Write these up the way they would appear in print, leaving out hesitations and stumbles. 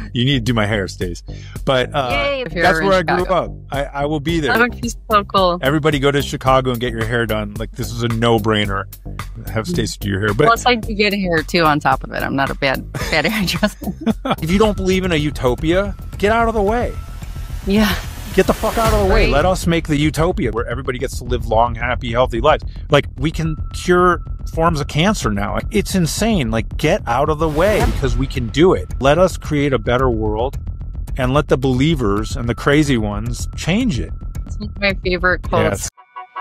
You need to do my hair, Stace. But Yay, if you're that's in where I Chicago. grew up. I will be there. That would be so cool. Everybody go to Chicago and get your hair done. Like, this is a no-brainer. Have Stace do your hair. But Plus, I do get hair too on top of it. I'm not a bad hairdresser. if you don't believe in a utopia, get out of the way. Yeah. Get the fuck out of the way. Right. Let us make the utopia where everybody gets to live long, happy, healthy lives. Like, we can cure forms of cancer now. It's insane. Like, get out of the way because we can do it. Let us create a better world and let the believers and the crazy ones change it. It's one of my favorite quotes. Yes.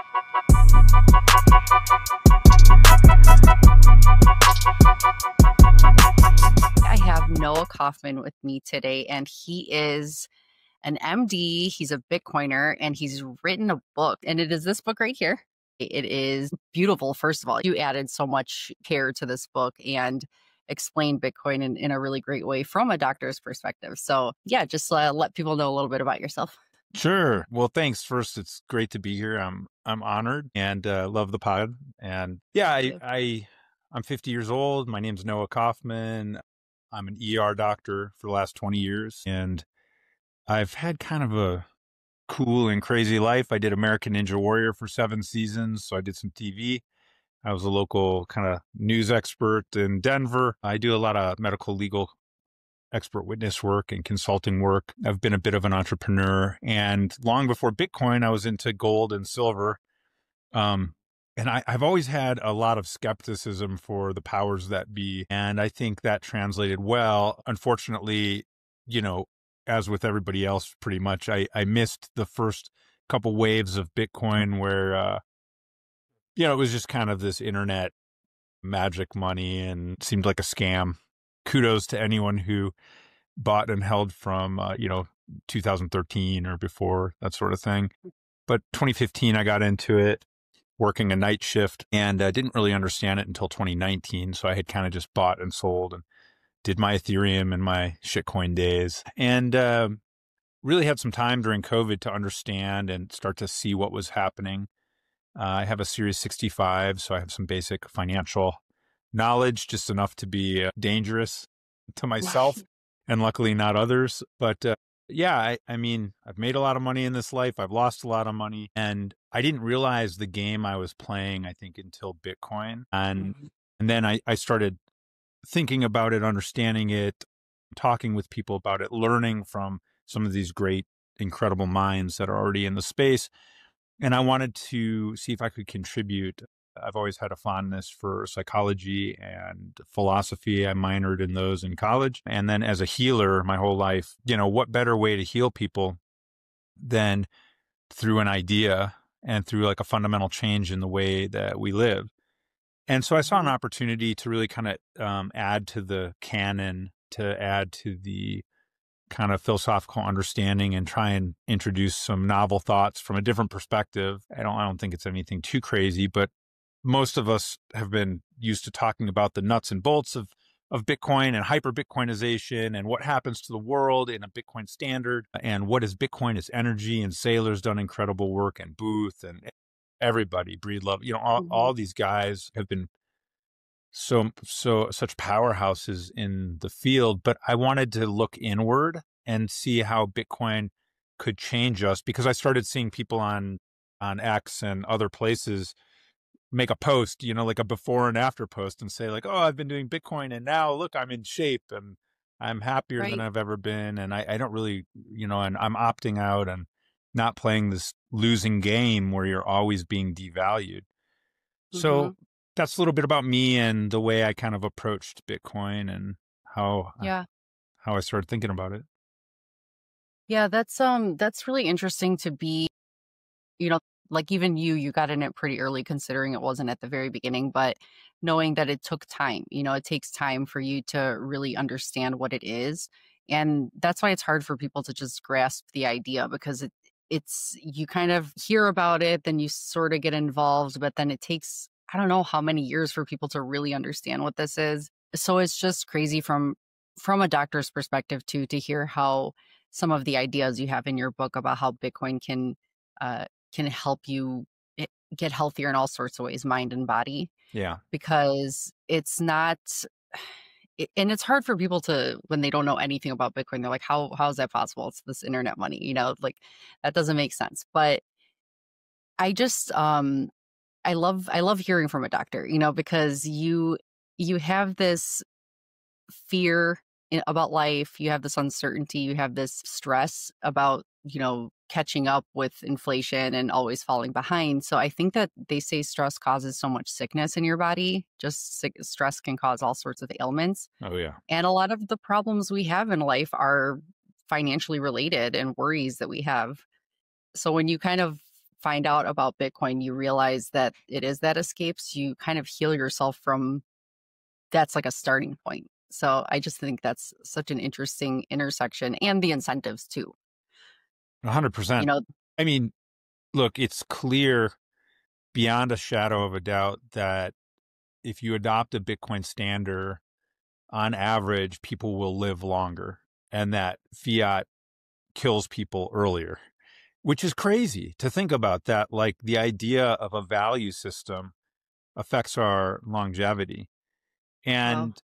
I have Noah Kaufman with me today, and he is an MD. He's a Bitcoiner, and he's written a book, and it is this book right here. It is beautiful. First of all, you added so much care to this book and explained Bitcoin in a really great way from a doctor's perspective. So yeah, just let people know a little bit about yourself. Sure. Well, thanks. First, it's great to be here. I'm honored and love the pod. And yeah, I'm 50 years old. My name's Noah Kaufman. I'm an ER doctor for the last 20 years, and I've had kind of a cool and crazy life. I did American Ninja Warrior for 7 seasons, so I did some TV. I was a local kind of news expert in Denver. I do a lot of medical legal expert witness work and consulting work. I've been a bit of an entrepreneur, and long before Bitcoin, I was into gold and silver. And I've always had a lot of skepticism for the powers that be, and I think that translated well. Unfortunately, as with everybody else, pretty much, I missed the first couple waves of Bitcoin where, it was just kind of this internet magic money and seemed like a scam. Kudos to anyone who bought and held from, 2013 or before, that sort of thing. But 2015, I got into it, working a night shift, and I didn't really understand it until 2019. So I had kind of just bought and sold and did my Ethereum and my shitcoin days, and really had some time during COVID to understand and start to see what was happening. I have a Series 65, so I have some basic financial knowledge, just enough to be dangerous to myself and luckily not others. But yeah, I mean, I've made a lot of money in this life. I've lost a lot of money, and I didn't realize the game I was playing, I think, until Bitcoin. And then I started thinking about it, understanding it, talking with people about it, learning from some of these great, incredible minds that are already in the space. And I wanted to see if I could contribute. I've always had a fondness for psychology and philosophy. I minored in those in college. And then as a healer my whole life, what better way to heal people than through an idea and through like a fundamental change in the way that we live. And so I saw an opportunity to really kind of add to the canon, to add to the kind of philosophical understanding and try and introduce some novel thoughts from a different perspective. I don't think it's anything too crazy, but most of us have been used to talking about the nuts and bolts of Bitcoin and hyper Bitcoinization and what happens to the world in a Bitcoin standard and what is Bitcoin as energy. And Saylor's done incredible work, and Booth and everybody, Breedlove, all these guys have been such powerhouses in the field. But I wanted to look inward and see how Bitcoin could change us, because I started seeing people on X and other places make a post, like a before and after post, and say like, oh, I've been doing Bitcoin and now look, I'm in shape and I'm happier than I've ever been. And I don't really, and I'm opting out and not playing this losing game where you're always being devalued. So that's a little bit about me and the way I kind of approached Bitcoin and how I started thinking about it. Yeah, that's really interesting to be, like even you got in it pretty early, considering it wasn't at the very beginning, but knowing that it took time, it takes time for you to really understand what it is. And that's why it's hard for people to just grasp the idea, because it's you kind of hear about it, then you sort of get involved, but then it takes, I don't know how many years for people to really understand what this is. So it's just crazy from a doctor's perspective too, to hear how some of the ideas you have in your book about how Bitcoin can help you get healthier in all sorts of ways, mind and body. Yeah. Because it's not and it's hard for people to, when they don't know anything about Bitcoin, they're like, how is that possible? It's this internet money, like that doesn't make sense. But I just, I love hearing from a doctor, because you have this fear about life, you have this uncertainty, you have this stress about, catching up with inflation and always falling behind. So I think that they say stress causes so much sickness in your body. Just stress can cause all sorts of ailments. Oh yeah. And a lot of the problems we have in life are financially related and worries that we have. So when you kind of find out about Bitcoin, you realize that it is that escapes, you kind of heal yourself from, that's like a starting point. So I just think that's such an interesting intersection, and the incentives too. 100%. You know, I mean, look, it's clear beyond a shadow of a doubt that if you adopt a Bitcoin standard, on average, people will live longer, and that fiat kills people earlier, which is crazy to think about that. Like the idea of a value system affects our longevity. wow. And,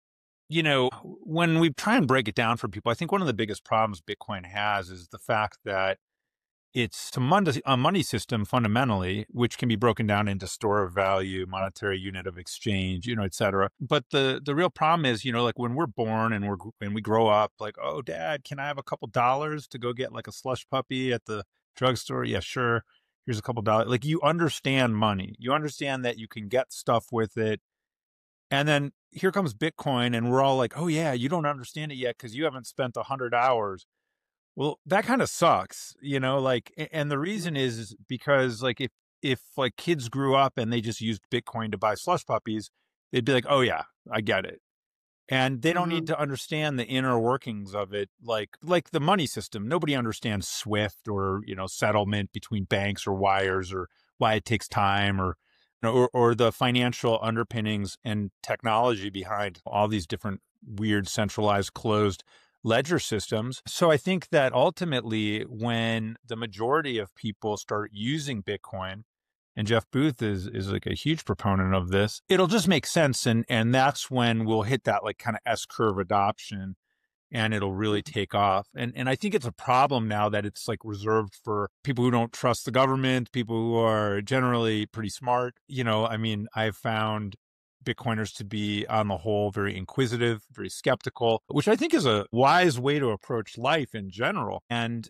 when we try and break it down for people, I think one of the biggest problems Bitcoin has is the fact that it's a money system fundamentally, which can be broken down into store of value, monetary unit of exchange, et cetera. But the real problem is, like when we're born and when we grow up, like, oh, Dad, can I have a couple dollars to go get like a slush puppy at the drugstore? Yeah, sure. Here's a couple dollars. Like you understand money. You understand that you can get stuff with it. And then here comes Bitcoin, and we're all like, oh yeah, you don't understand it yet because you haven't spent 100 hours. Well, that kind of sucks, like, and the reason is because like if like kids grew up and they just used Bitcoin to buy slush puppies, they'd be like, oh yeah, I get it. And they don't need Hmm. to understand the inner workings of it, like the money system. Nobody understands Swift or, settlement between banks or wires, or why it takes time, or or the financial underpinnings and technology behind all these different weird centralized closed ledger systems. So I think that ultimately when the majority of people start using Bitcoin, and Jeff Booth is like a huge proponent of this, it'll just make sense, and that's when we'll hit that like kind of S curve adoption, and it'll really take off. And I think it's a problem now that it's like reserved for people who don't trust the government, people who are generally pretty smart. I mean, I've found Bitcoiners to be, on the whole, very inquisitive, very skeptical, which I think is a wise way to approach life in general. And,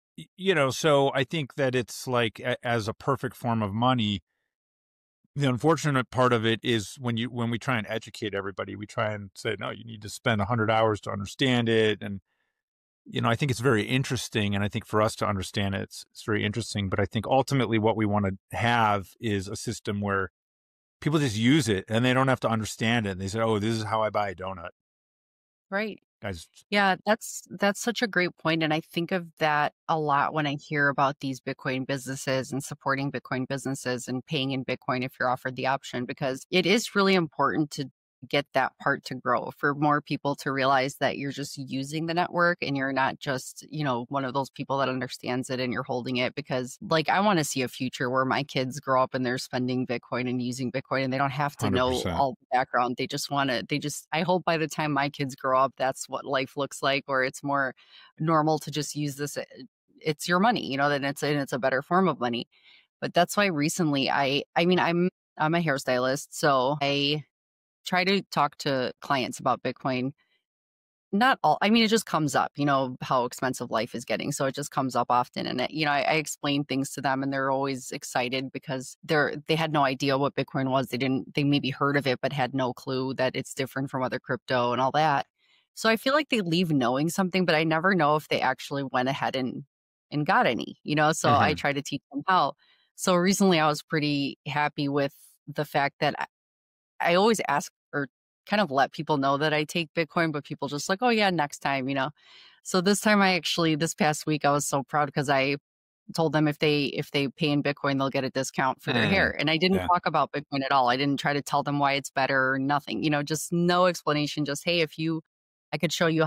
so I think that it's like as a perfect form of money, the unfortunate part of it is when we try and educate everybody, we try and say, no, you need to spend 100 hours to understand it. And, I think it's very interesting. And I think for us to understand it, it's very interesting. But I think ultimately what we want to have is a system where people just use it and they don't have to understand it. And they say, oh, this is how I buy a donut. Right. Guys, Yeah, that's such a great point, and I think of that a lot when I hear about these Bitcoin businesses and supporting Bitcoin businesses and paying in Bitcoin if you're offered the option, because it is really important to get that part to grow, for more people to realize that you're just using the network and you're not just, one of those people that understands it and you're holding it. Because like I want to see a future where my kids grow up and they're spending Bitcoin and using Bitcoin and they don't have to know 100%. all the background. I hope by the time my kids grow up, that's what life looks like, where it's more normal to just use this. It's your money, then it's a better form of money. But that's why recently I mean, I'm a hairstylist, so I try to talk to clients about Bitcoin. Not all, I mean, it just comes up, how expensive life is getting. So it just comes up often. And, I explain things to them and they're always excited because they had no idea what Bitcoin was. They maybe heard of it, but had no clue that it's different from other crypto and all that. So I feel like they leave knowing something, but I never know if they actually went ahead and got any, so I Mm-hmm. try to teach them how. So recently I was pretty happy with the fact that I always ask or kind of let people know that I take Bitcoin, but people just like, oh yeah, next time. So this time this past week, I was so proud because I told them if they pay in Bitcoin, they'll get a discount for their hair. And I didn't Yeah. talk about Bitcoin at all. I didn't try to tell them why it's better or nothing, just no explanation. Just, hey, I could show you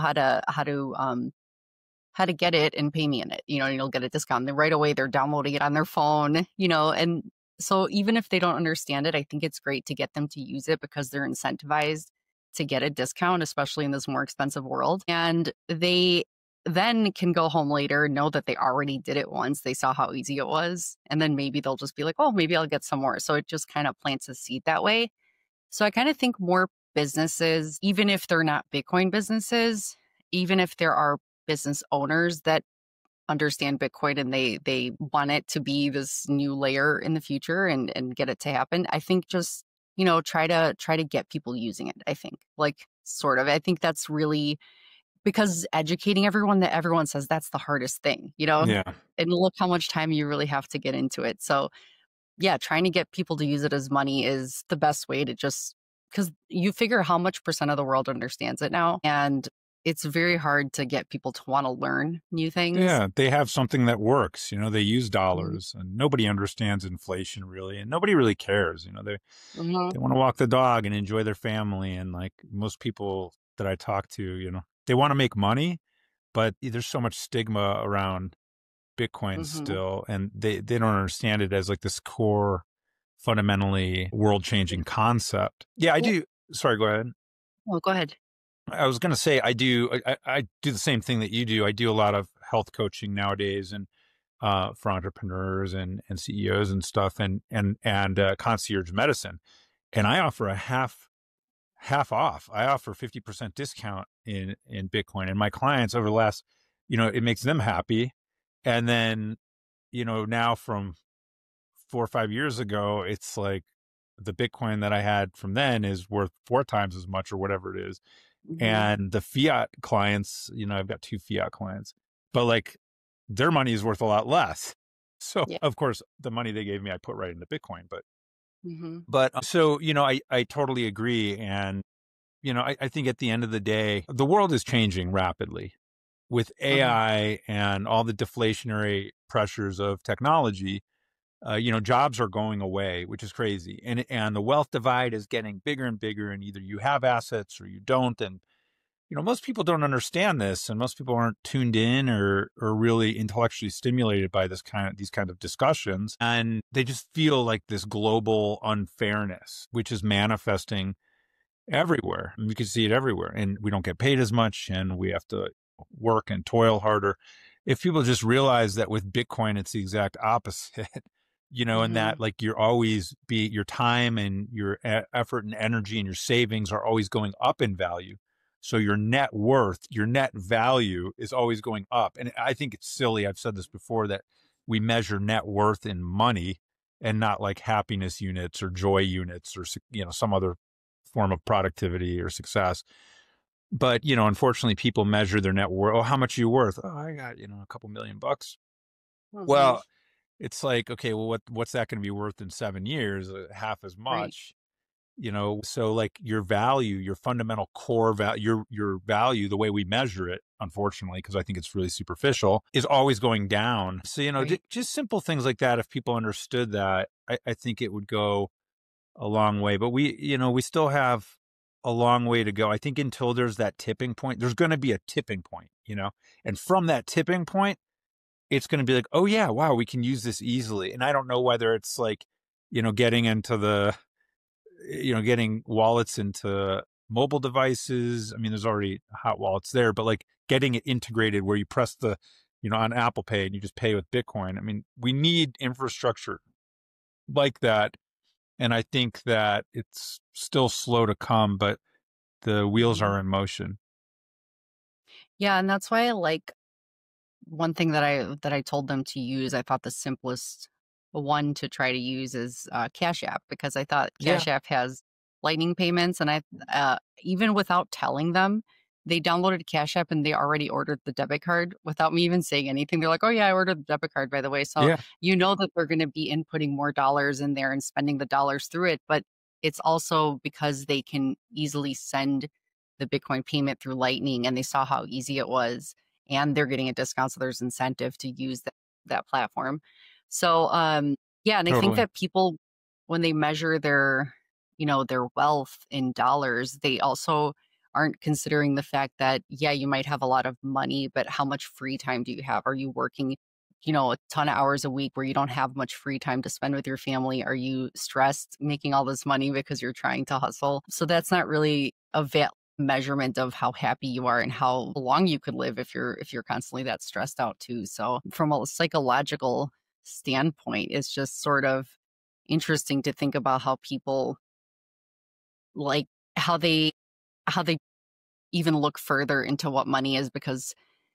how to get it and pay me in it, and you'll get a discount. And then right away they're downloading it on their phone, and so even if they don't understand it, I think it's great to get them to use it because they're incentivized. to get a discount, especially in this more expensive world. And they then can go home later, know that they already did it once. They saw how easy it was. And then maybe they'll just be like, oh, maybe I'll get some more. So it just kind of plants a seed that way. So I kind of think more businesses, even if they're not Bitcoin businesses, even if there are business owners that understand Bitcoin and they want it to be this new layer in the future and get it to happen, I think just, try to get people using it. I think like sort of, I think that's really because educating everyone, that everyone says that's the hardest thing, Yeah. and look how much time you really have to get into it. So yeah, trying to get people to use it as money is the best way to just, because you figure how much percent of the world understands it now. And it's very hard to get people to want to learn new things. Yeah, they have something that works. They use Mhm. dollars, and nobody understands inflation really, and nobody really cares. Mhm. They want to walk the dog and enjoy their family, and like most people that I talk to, they want to make money, but there's so much stigma around Bitcoin Mhm. still, and they don't understand it as like this core, fundamentally world-changing concept. Yeah, I Well, do. Sorry, go ahead. well, go ahead. I was going to say I do. I do the same thing that you do. I do a lot of health coaching nowadays, and for entrepreneurs and CEOs and stuff, and concierge medicine. And I offer a half off. I offer 50% discount in Bitcoin, and my clients over the last, it makes them happy. And then, now from 4 or 5 years ago, it's like the Bitcoin that I had from then is worth 4 times as much or whatever it is. Mhm. And the fiat clients, I've got 2 fiat clients, but like their money is worth a lot less. So Yeah. of course the money they gave me, I put right into Bitcoin. Mhm. But so, I totally agree. And, I think at the end of the day, the world is changing rapidly with Uh-huh. AI and all the deflationary pressures of technology. Jobs are going away, which is crazy. And the wealth divide is getting bigger and bigger. And either you have assets or you don't. And most people don't understand this, and most people aren't tuned in or really intellectually stimulated by these kind of discussions, and they just feel like this global unfairness, which is manifesting everywhere. And we can see it everywhere, and we don't get paid as much, and we have to work and toil harder. If people just realize that with Bitcoin, it's the exact opposite. And Mhm. that like your time and your effort and energy and your savings are always going up in value. So your net worth, your net value is always going up. And I think it's silly. I've said this before that we measure net worth in money and not like happiness units or joy units or, some other form of productivity or success. But, unfortunately people measure their net worth. Oh, how much are you worth? Oh, I got, a couple $1,000,000. Mhm. Well, it's like, okay, well, what's that going to be worth in 7 years? Half as Right. much, So like your value, your fundamental core value, your value, the way we measure it, unfortunately, because I think it's really superficial, is always going down. So Right. just simple things like that. If people understood that, I think it would go a long way. But we still have a long way to go. I think until there's that tipping point, there's going to be a tipping point, and from that tipping point it's going to be like, oh yeah, wow, we can use this easily. And I don't know whether it's like, getting into getting wallets into mobile devices. I mean, there's already hot wallets there, but like getting it integrated where you press on Apple Pay and you just pay with Bitcoin. I mean, we need infrastructure like that. And I think that it's still slow to come, but the wheels Mhm. are in motion. Yeah, and that's why I like one thing that I told them to use. I thought the simplest one to try to use is Cash App, because I thought Yeah. Cash App has lightning payments, and I even without telling them, they downloaded Cash App and they already ordered the debit card without me even saying anything. They're like, "Oh yeah, I ordered the debit card, by the way." So Yeah. that they're going to be inputting more dollars in there and spending the dollars through it, but it's also because they can easily send the Bitcoin payment through Lightning, and they saw how easy it was, and they're getting a discount, so there's incentive to use that platform. So yeah, and I think Totally. that people, when they measure their wealth in dollars, they also aren't considering the fact that, yeah, you might have a lot of money, but how much free time do you have? Are you working a ton of hours a week where you don't have much free time to spend with your family? Are you stressed making all this money because you're trying to hustle? So that's not really measurement of how happy you are and how long you could live if you're constantly that stressed out too. So from a psychological standpoint, it's just sort of interesting to think about how people like how they even look further into what money is, because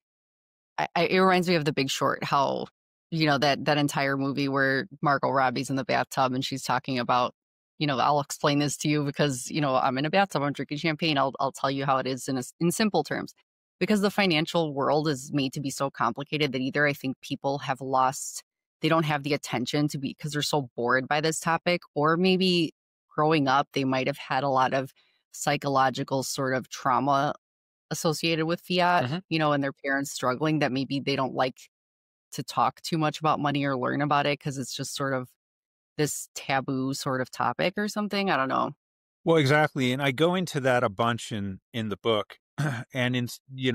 it reminds me of The Big Short, how, that entire movie where Margot Robbie's in the bathtub and she's talking about, I'll explain this to you because, I'm in a bathtub, I'm drinking champagne. I'll tell you how it is in simple terms, because the financial world is made to be so complicated that either I think people they don't have the attention to be, because they're so bored by this topic, or maybe growing up, they might have had a lot of psychological sort of trauma associated with fiat, and their parents struggling, that maybe they don't like to talk too much about money or learn about it because it's just sort of this taboo sort of topic or something. I don't know. Well, exactly. And I go into that a bunch in the book. And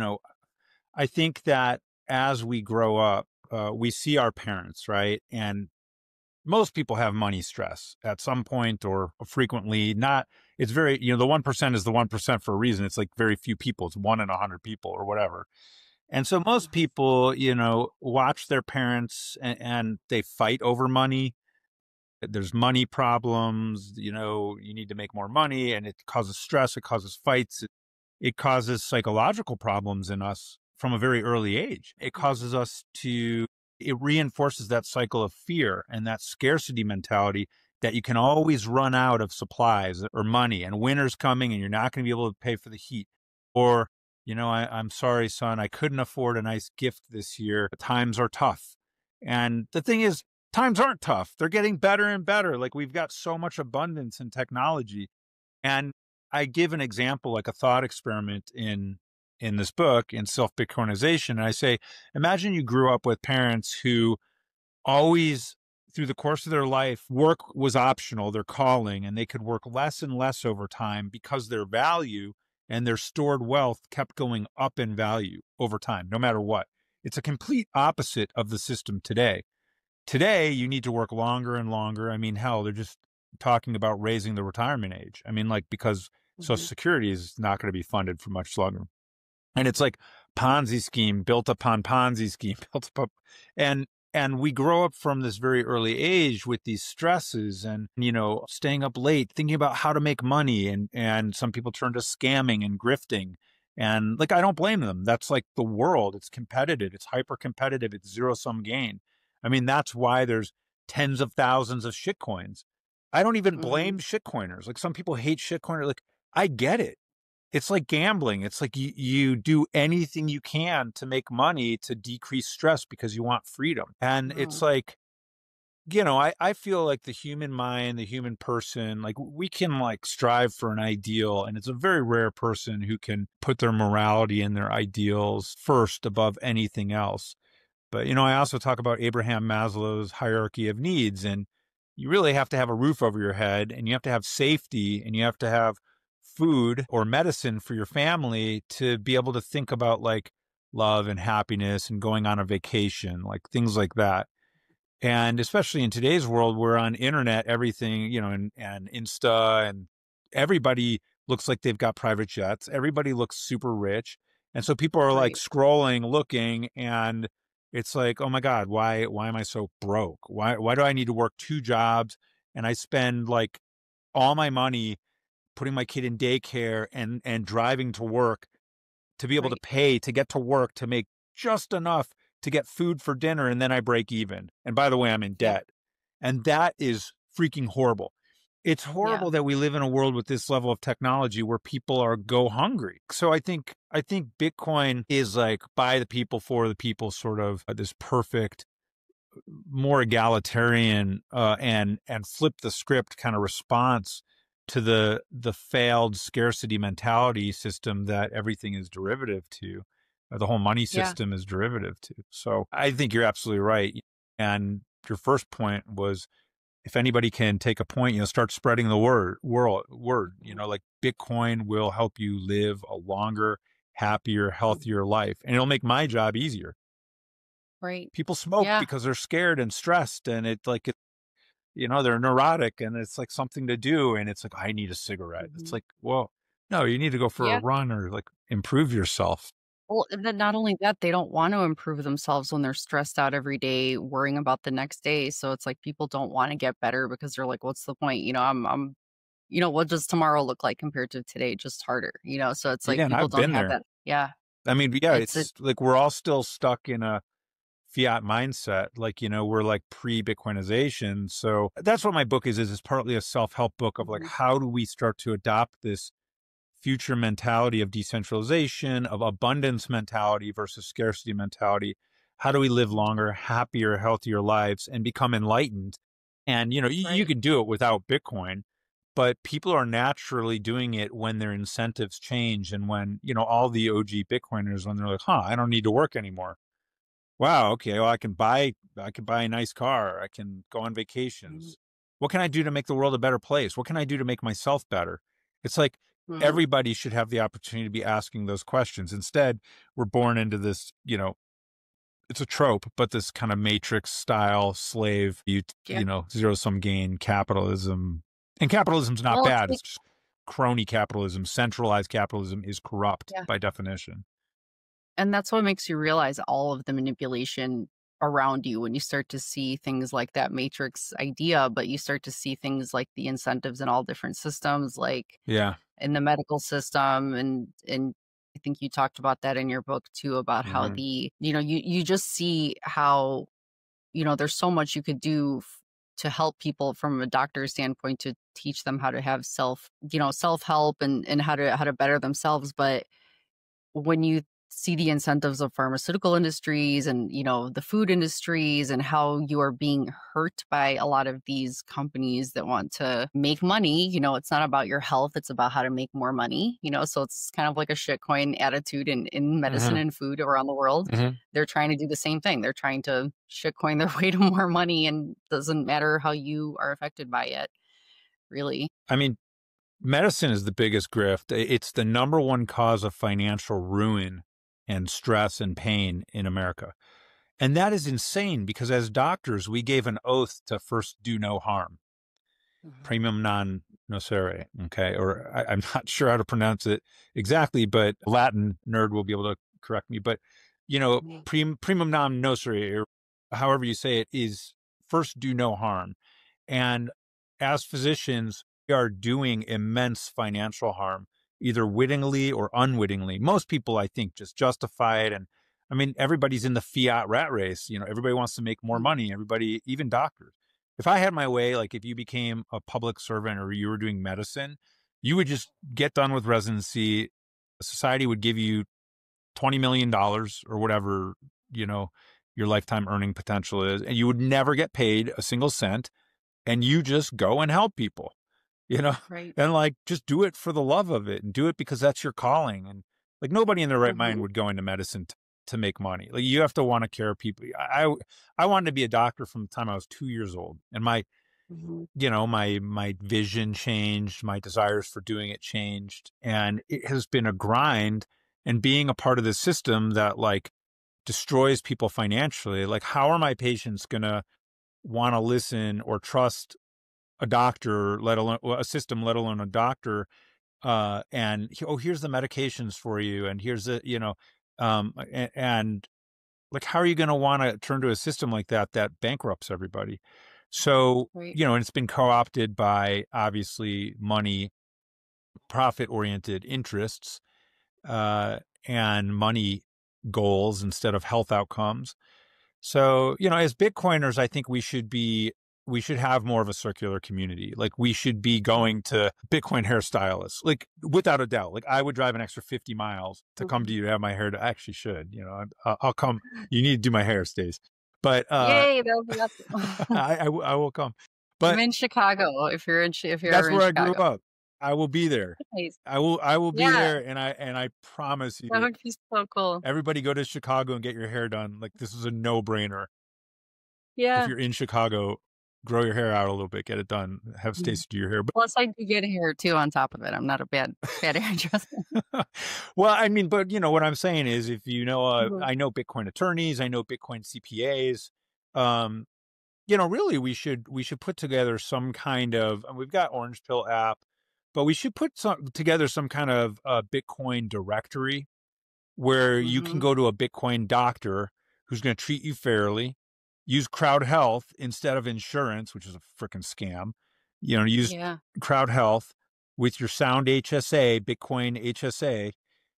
I think that as we grow up, we see our parents, right? And most people have money stress at some point or frequently. Not, it's very, the 1% is the 1% for a reason. It's like very few people. It's 1 in 100 people or whatever. And so most people, watch their parents and they fight over money. There's money problems, you need to make more money, and it causes stress. It causes fights. It causes psychological problems in us from a very early age. It causes us it reinforces that cycle of fear and that scarcity mentality that you can always run out of supplies or money, and winter's coming and you're not going to be able to pay for the heat. Or, I'm sorry, son, I couldn't afford a nice gift this year. Times are tough. And the thing is, times aren't tough. They're getting better and better. Like, we've got so much abundance in technology. And I give an example, like a thought experiment in this book, in Self-Bitcoinization. And I say, imagine you grew up with parents who always, through the course of their life, work was optional, their calling, and they could work less and less over time because their value and their stored wealth kept going up in value over time, no matter what. It's a complete opposite of the system today. Today, you need to work longer and longer. I mean, hell, they're just talking about raising the retirement age. I mean, like, because Social Security is not going to be funded for much longer. And it's like Ponzi scheme built upon Ponzi scheme built up. And we grow up from this very early age with these stresses and, staying up late, thinking about how to make money. And some people turn to scamming and grifting. And like, I don't blame them. That's like the world. It's competitive. It's hyper competitive. It's zero sum gain. I mean, that's why there's tens of thousands of shitcoins. I don't even blame shitcoiners. Like, some people hate shitcoiners. Like, I get it. It's like gambling. It's like you do anything you can to make money to decrease stress because you want freedom. And it's like, I feel like the human mind, the human person, like, we can like strive for an ideal, and it's a very rare person who can put their morality and their ideals first above anything else. But, I also talk about Abraham Maslow's hierarchy of needs, and you really have to have a roof over your head, and you have to have safety, and you have to have food or medicine for your family to be able to think about like love and happiness and going on a vacation, like things like that. And especially in today's world, where on internet, everything, and Insta, and everybody looks like they've got private jets. Everybody looks super rich. And so people are like scrolling, looking, and it's like, oh my God, why am I so broke? Why do I need to work 2 jobs? And I spend like all my money putting my kid in daycare and driving to work to be able to pay to get to work to make just enough to get food for dinner, and then I break even. And by the way, I'm in debt. And that is freaking horrible. It's horrible that we live in a world with this level of technology where people are go hungry. So I think Bitcoin is like by the people, for the people, sort of this perfect, more egalitarian and flip the script kind of response to the failed scarcity mentality system that everything is derivative to. The whole money system is derivative to. So I think you're absolutely right. And your first point was, if anybody can take a point, start spreading the word, like Bitcoin will help you live a longer, happier, healthier life. And it'll make my job easier. Right. People smoke because they're scared and stressed, and they're neurotic, and it's like something to do. And it's like, I need a cigarette. It's like, well, No, you need to go for a Yeah. run or like improve yourself. Well, and then not only that, they don't want to improve themselves when they're stressed out every day, worrying about the next day. So it's like people don't want to get better because they're like, what's the point? What does tomorrow look like compared to today? Just harder, So it's like Yeah, and people I've don't been have there. that. Yeah. I mean, yeah, It's a, it's like we're all still stuck in a fiat mindset. Like, we're like pre-Bitcoinization. So that's what my book is it's partly a self-help book of like Mhm. how do we start to adopt this future mentality of decentralization, of abundance mentality versus scarcity mentality. How do we live longer, happier, healthier lives and become enlightened? And, you right. can do it without Bitcoin, but people are naturally doing it when their incentives change. And when, all the OG Bitcoiners, when they're like, I don't need to work anymore. Wow. Okay. Well, I can buy a nice car. I can go on Mhm. vacations. What can I do to make the world a better place? What can I do to make myself better? It's like Mhm. everybody should have the opportunity to be asking those questions. Instead, we're born into this, it's a trope, but this kind of matrix style slave, Yeah. zero sum gain capitalism. And capitalism's not Well, it's bad. like, It's just crony capitalism. Centralized capitalism is corrupt yeah. by definition. And that's what makes you realize all of the manipulation around you when you start to see things like that matrix idea, but you start to see things like the incentives in all different systems, like Yeah. in the medical system. And I think you talked about that in your book too, about how Hmm. you just see how, there's so much you could do to help people from a doctor's standpoint to teach them how to have self-help and how to better themselves. But when you see the incentives of pharmaceutical industries and the food industries and how you are being hurt by a lot of these companies that want to make money, it's not about your health, it's about how to make more money, so it's kind of like a shitcoin attitude in medicine Hmm. and food around the world. Hmm. They're trying to do the same thing. They're trying to shitcoin their way to more money, and doesn't matter how you are affected by it, really. I mean, medicine is the biggest grift. It's the number one cause of financial ruin and stress and pain in America. And that is insane because as doctors, we gave an oath to first do no harm, Mhm. primum non nocere. Okay. Or I'm not sure how to pronounce it exactly, but Latin nerd will be able to correct me. But, Mhm. primum non nocere, or however you say it, is first do no harm. And as physicians, we are doing immense financial harm, either wittingly or unwittingly. Most people, I think, just justify it. And I mean, everybody's in the fiat rat race. Everybody wants to make more money. Everybody, even doctors. If I had my way, like if you became a public servant or you were doing medicine, you would just get done with residency. Society would give you $20 million or whatever, you know, your lifetime earning potential is, and you would never get paid a single cent and you just go and help people, you know, Right. and like just do it for the love of it and do it because that's your calling. And like nobody in their right mind Mhm. would go into medicine to make money. Like you have to want to care people. I wanted to be a doctor from the time I was 2 years old, and Mhm. my vision changed, my desires for doing it changed, and it has been a grind. And being a part of the system that like destroys people financially, like how are my patients gonna want to listen or trust a doctor, let alone a system, let alone a doctor. And here's the medications for you, and here's the, and like, how are you going to want to turn to a system like that bankrupts everybody? So, Right. and it's been co-opted by obviously money, profit-oriented interests, uh, and money goals instead of health outcomes. So, as Bitcoiners, I think we should have more of a circular community. Like we should be going to Bitcoin hairstylists, like without a doubt. Like I would drive an extra 50 miles to come to Mhm. you to have my hair. I actually should, I'll come. You need to do my hair, Stace. But Yay, that would be awesome. I will come. I'm But in Chicago, if you're that's ever in where I grew Chicago. up. I will be there. Nice. I will be Yeah, there, and I promise that you, would be so cool. everybody go to Chicago and get your hair done. Like this is a no brainer. If Yeah. you're in Chicago, grow your hair out a little bit, get it done. Have Mhm. Stacy do your hair. Plus, I do get hair too on top of it. I'm not a bad hairdresser. But well, I mean, but what I'm saying is, if Mhm. I know Bitcoin attorneys, I know Bitcoin CPAs. Um, really, we should put together some kind of. And we've got Orange Pill app. but we should put together some kind of Bitcoin directory where you can Hmm. go to a Bitcoin doctor who's going to treat you fairly, use Crowd Health instead of insurance, which is a freaking scam. Use Yeah. Crowd Health with your sound HSA, Bitcoin HSA,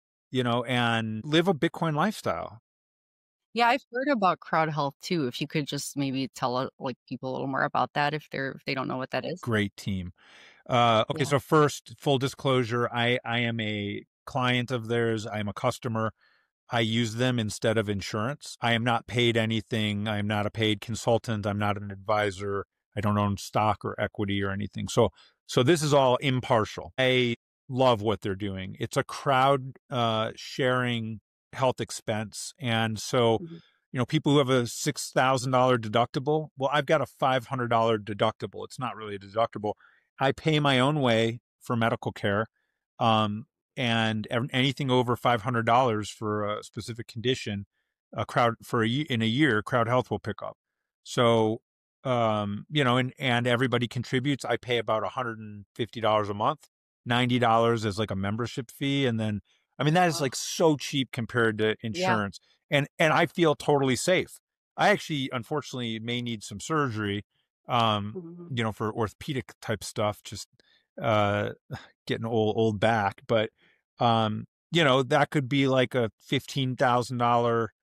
and live a Bitcoin lifestyle. Yeah, I've heard about Crowd Health too. If you could just maybe tell like people a little more about that if they don't know what that is. Great team. Okay, Yeah. so first, full disclosure, I am a client of theirs. I am a customer. I use them instead of insurance. I am not paid anything. I am not a paid consultant. I'm not an advisor. I don't own stock or equity or anything. So this is all impartial. I love what they're doing. It's a crowd sharing health expense. And so, Mhm. people who have a $6,000 deductible, well, I've got a $500 deductible. It's not really a deductible. I pay my own way for medical care. Um, and anything over $500 for a specific condition, in a year, Crowd Health will pick up. So, and everybody contributes. I pay about $150 a month, $90 as like a membership fee, and then I mean that is Oh, like so cheap compared to yeah. insurance, and I feel totally safe. I actually, unfortunately, may need some surgery, Mhm. for orthopedic type stuff, just uh getting old back, but that could be like a $15,000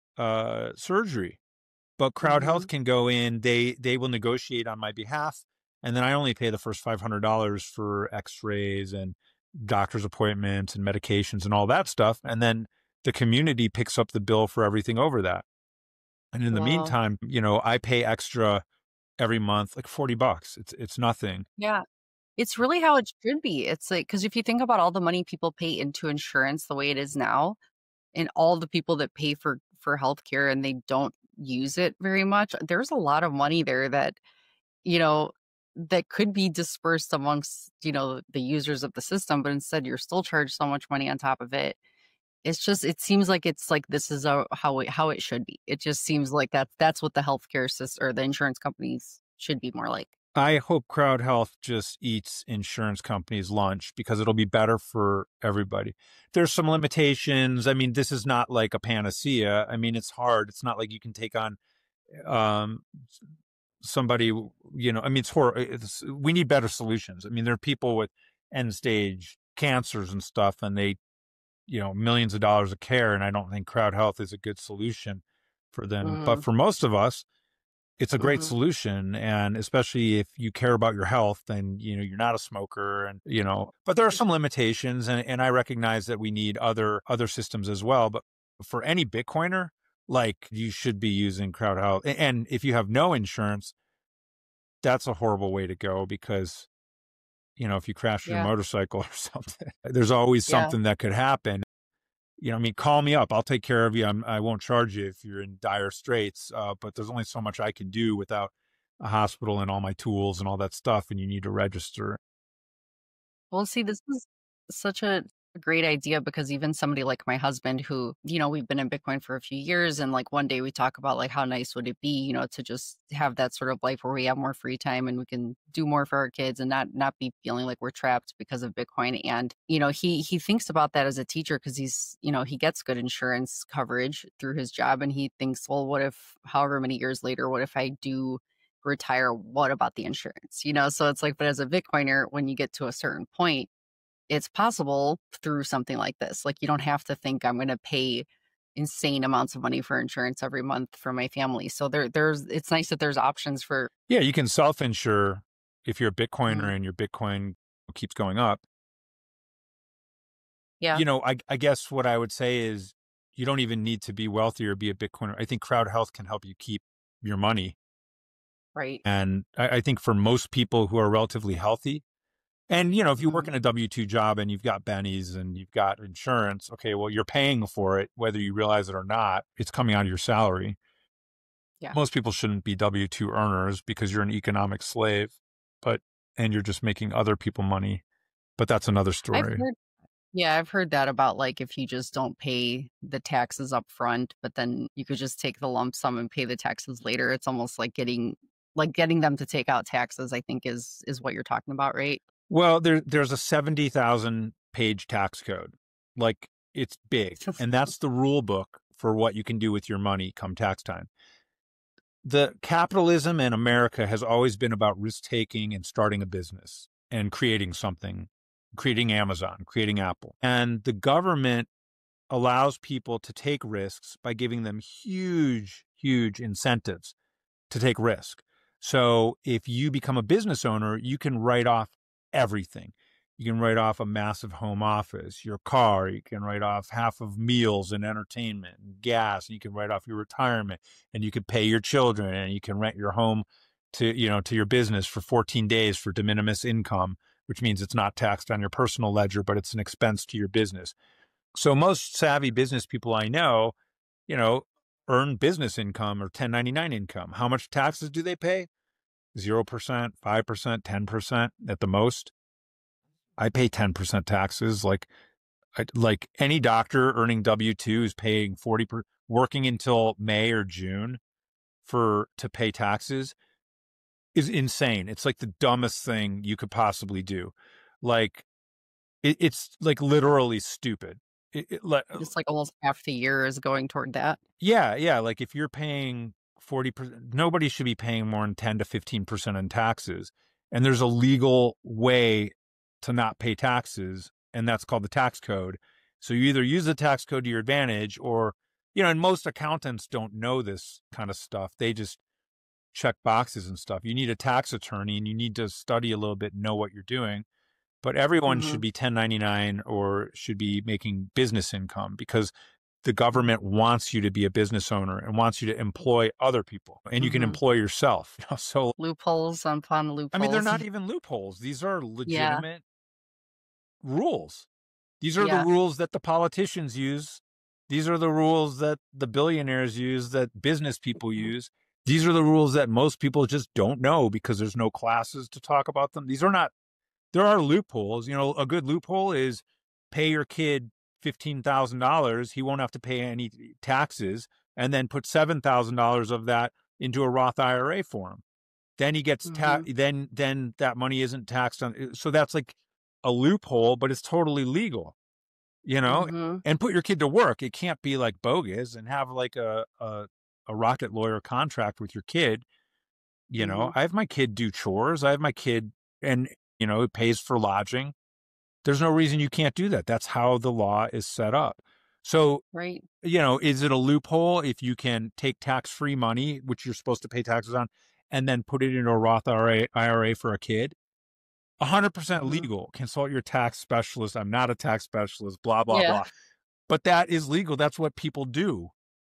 surgery. But Crowd Health Mhm. can go in, they will negotiate on my behalf, and then I only pay the first $500 for x-rays and doctor's appointments and medications and all that stuff, and then the community picks up the bill for everything over that. And in the Wow. meantime, I pay extra every month, like $40. It's nothing. Yeah. It's really how it should be. It's like because if you think about all the money people pay into insurance the way it is now, and all the people that pay for healthcare and they don't use it very much, there's a lot of money there that, you know, that could be dispersed amongst, the users of the system, but instead you're still charged so much money on top of it. It's just it seems like it's like this is how it should be. It just seems like that's what the healthcare system or the insurance companies should be more like. I hope Crowd Health just eats insurance companies' lunch because it'll be better for everybody. There's some limitations. I mean, this is not like a panacea. I mean, it's hard. It's not like you can take on um, somebody, I mean, it's horrible. We need better solutions. I mean, there are people with end stage cancers and stuff, and they, millions of dollars of care. And I don't think Crowd Health is a good solution for them. But Mhm. for most of us, it's a great Mhm. solution, and especially if you care about your health and you're not a smoker, and but there are some limitations, and I recognize that we need other systems as well. But for any Bitcoiner, like, you should be using Crowd Health. And if you have no insurance, that's a horrible way to go because if you crash your Yeah. motorcycle or something, there's always Yeah. something that could happen. I mean, call me up. I'll take care of you. I won't charge you if you're in dire straits. But there's only so much I can do without a hospital and all my tools and all that stuff. And you need to register. Well, see, this is such a great idea because even somebody like my husband, who, we've been in Bitcoin for a few years, and like one day we talk about like how nice would it be, to just have that sort of life where we have more free time and we can do more for our kids and not be feeling like we're trapped because of Bitcoin. And he thinks about that as a teacher because he gets good insurance coverage through his job, and he thinks, well, what if however many years later, what if I do retire, what about the insurance? So it's like, but as a Bitcoiner, when you get to a certain point, it's possible through something like this. Like, you don't have to think I'm going to pay insane amounts of money for insurance every month for my family. So there's it's nice that there's options for. Yeah, you can self-insure if you're a Bitcoiner Mhm. and your Bitcoin keeps going up. Yeah, I guess what I would say is you don't even need to be wealthy or be a Bitcoiner. I think Crowd Health can help you keep your money. right. And I think for most people who are relatively healthy, and if you work Mhm. in a W-2 job and you've got bennies and you've got insurance, okay, well, you're paying for it, whether you realize it or not. It's coming out of your salary. Yeah. Most people shouldn't be W-2 earners because you're an economic slave, but and you're just making other people money. But that's another I've story. heard Yeah, I've heard that about like if you just don't pay the taxes up front, but then you could just take the lump sum and pay the taxes later. It's almost like getting them to take out taxes, I think is what you're talking about, right? Well, there's a 70,000 page tax code. Like, it's big. And that's the rule book for what you can do with your money come tax time. The capitalism in America has always been about risk taking and starting a business and creating something, creating Amazon, creating Apple. And the government allows people to take risks by giving them huge, huge incentives to take risk. So if you become a business owner, you can write off everything. You can write off a massive home office, your car, you can write off half of meals and entertainment and gas, and you can write off your retirement, and you can pay your children, and you can rent your home to your business for 14 days for de minimis income, which means it's not taxed on your personal ledger, but it's an expense to your business. So most savvy business people I know, earn business income or 1099 income. How much taxes do they pay? 0%, 5%, 10% at the most. I pay 10% taxes. Like any doctor earning W-2 is paying 40%, working until May or June to pay taxes is insane. It's like the dumbest thing you could possibly do. Like it's like literally stupid. Just like almost half the year is going toward that. Yeah. Like if you're paying 40%, nobody should be paying more than 10 to 15% in taxes. And there's a legal way to not pay taxes, and that's called the tax code. So you either use the tax code to your advantage or, and most accountants don't know this kind of stuff. They just check boxes and stuff. You need a tax attorney and you need to study a little bit and know what you're doing. But everyone should be 1099 or should be making business income because the government wants you to be a business owner and wants you to employ other people, and you can employ yourself. So loopholes upon loopholes. I mean, they're not even loopholes. These are legitimate rules. These are the rules that the politicians use. These are the rules that the billionaires use, that business people use. These are the rules that most people just don't know because there's no classes to talk about them. There are loopholes. A good loophole is pay your kid $15,000. He won't have to pay any taxes, and then put $7,000 of that into a Roth IRA for him. Then he gets then that money isn't taxed on. So that's like a loophole, but it's totally legal, and put your kid to work. It can't be like bogus and have like a rocket lawyer contract with your kid. I have my kid do chores. I have my kid and, it pays for lodging. There's no reason you can't do that. That's how the law is set up. So, right. Is it a loophole if you can take tax-free money, which you're supposed to pay taxes on, and then put it into a Roth IRA for a kid? 100% legal. Consult your tax specialist. I'm not a tax specialist, blah, blah, blah. But that is legal. That's what people do,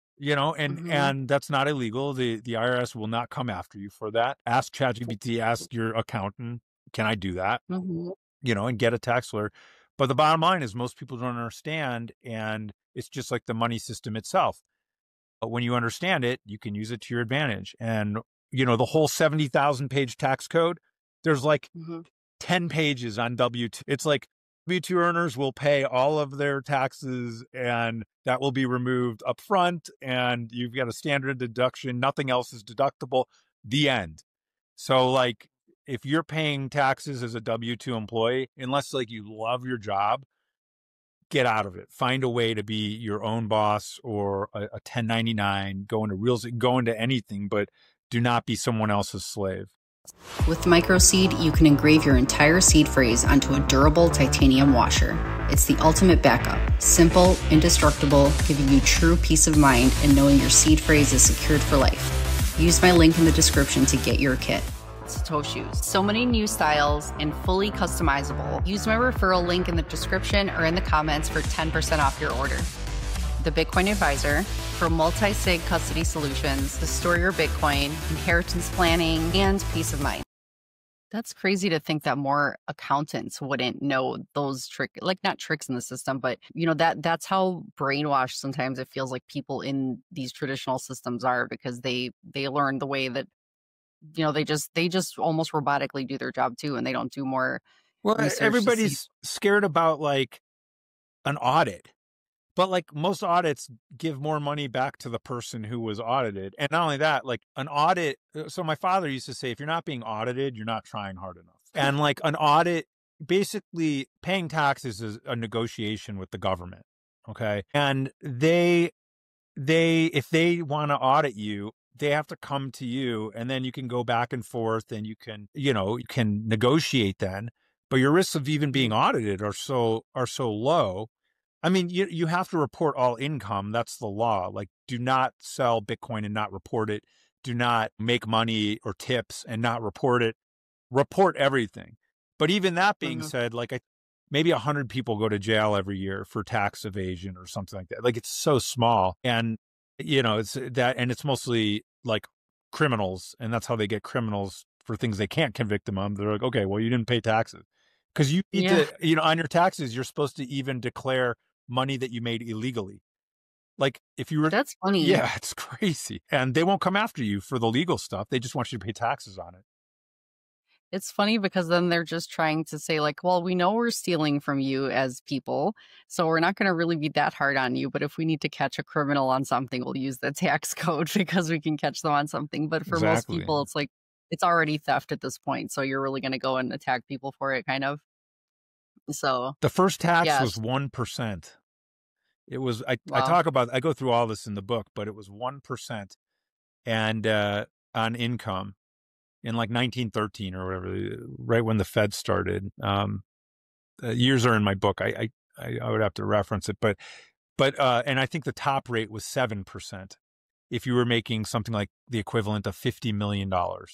and that's not illegal. The IRS will not come after you for that. Ask ChatGPT, ask your accountant, can I do that? And get a tax lawyer. But the bottom line is most people don't understand, and it's just like the money system itself. But when you understand it, you can use it to your advantage. And, the whole 70,000 page tax code, there's like 10 pages on W-2. It's like W-2 earners will pay all of their taxes, and that will be removed up front, and you've got a standard deduction. Nothing else is deductible. The end. So, like, if you're paying taxes as a W-2 employee, unless like you love your job, get out of it. Find a way to be your own boss or a 1099, go into anything, but do not be someone else's slave. With MicroSeed, you can engrave your entire seed phrase onto a durable titanium washer. It's the ultimate backup. Simple, indestructible, giving you true peace of mind and knowing your seed phrase is secured for life. Use my link in the description to get your kit. Satoshus. So many new styles and fully customizable. Use my referral link in the description or in the comments for 10% off your order. The Bitcoin Advisor for multi-sig custody solutions to store your Bitcoin, inheritance planning, and peace of mind. That's crazy to think that more accountants wouldn't know those not tricks in the system, but that's how brainwashed sometimes it feels like people in these traditional systems are, because they learn the way that they just almost robotically do their job too, and they don't do more. Well, everybody's scared about like an audit, but like most audits give more money back to the person who was audited. And not only that, like an audit. So my father used to say, if you're not being audited, you're not trying hard enough. And like an audit basically paying taxes is a negotiation with the government. Okay. And if they want to audit you, they have to come to you, and then you can go back and forth, and you can negotiate then, but your risks of even being audited are so low. I mean, you have to report all income. That's the law. Like, do not sell Bitcoin and not report it. Do not make money or tips and not report it. Report everything. But even that being said, like, maybe 100 people go to jail every year for tax evasion or something like that. Like, it's so small. And, it's that, and it's mostly like criminals. And that's how they get criminals for things they can't convict them of. They're like, okay, well, you didn't pay taxes. Because you need to, on your taxes, you're supposed to even declare money that you made illegally. Like, if you were, That's funny. Yeah, it's crazy. And they won't come after you for the legal stuff. They just want you to pay taxes on it. It's funny because then they're just trying to say, like, well, we know we're stealing from you as people, so we're not going to really be that hard on you. But if we need to catch a criminal on something, we'll use the tax code because we can catch them on something. But for most people, it's like, it's already theft at this point. So you're really going to go and attack people for it, kind of. So the first tax was 1%. It was, I go through all this in the book, but it was 1% and on income in like 1913 or whatever, right when the Fed started. Years are in my book. I would have to reference it, but and I think the top rate was 7% if you were making something like the equivalent of $50 million.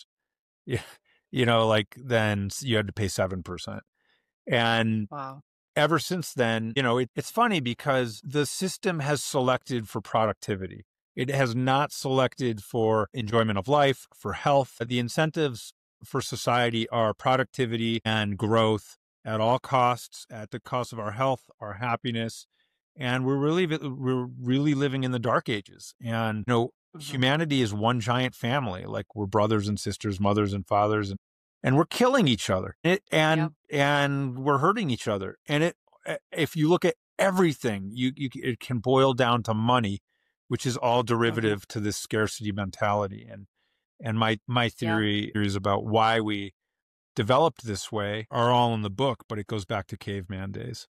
Yeah, then you had to pay 7%. And ever since then, it's funny because the system has selected for productivity. It has not selected for enjoyment of life, for health. The incentives for society are productivity and growth at all costs, at the cost of our health, our happiness. And we're really living in the dark ages. And, humanity is one giant family. Like, we're brothers and sisters, mothers and fathers, and we're killing each other and we're hurting each other. And if you look at everything, it can boil down to money, which is all derivative to this scarcity mentality. And my theories about why we developed this way are all in the book, but it goes back to caveman days.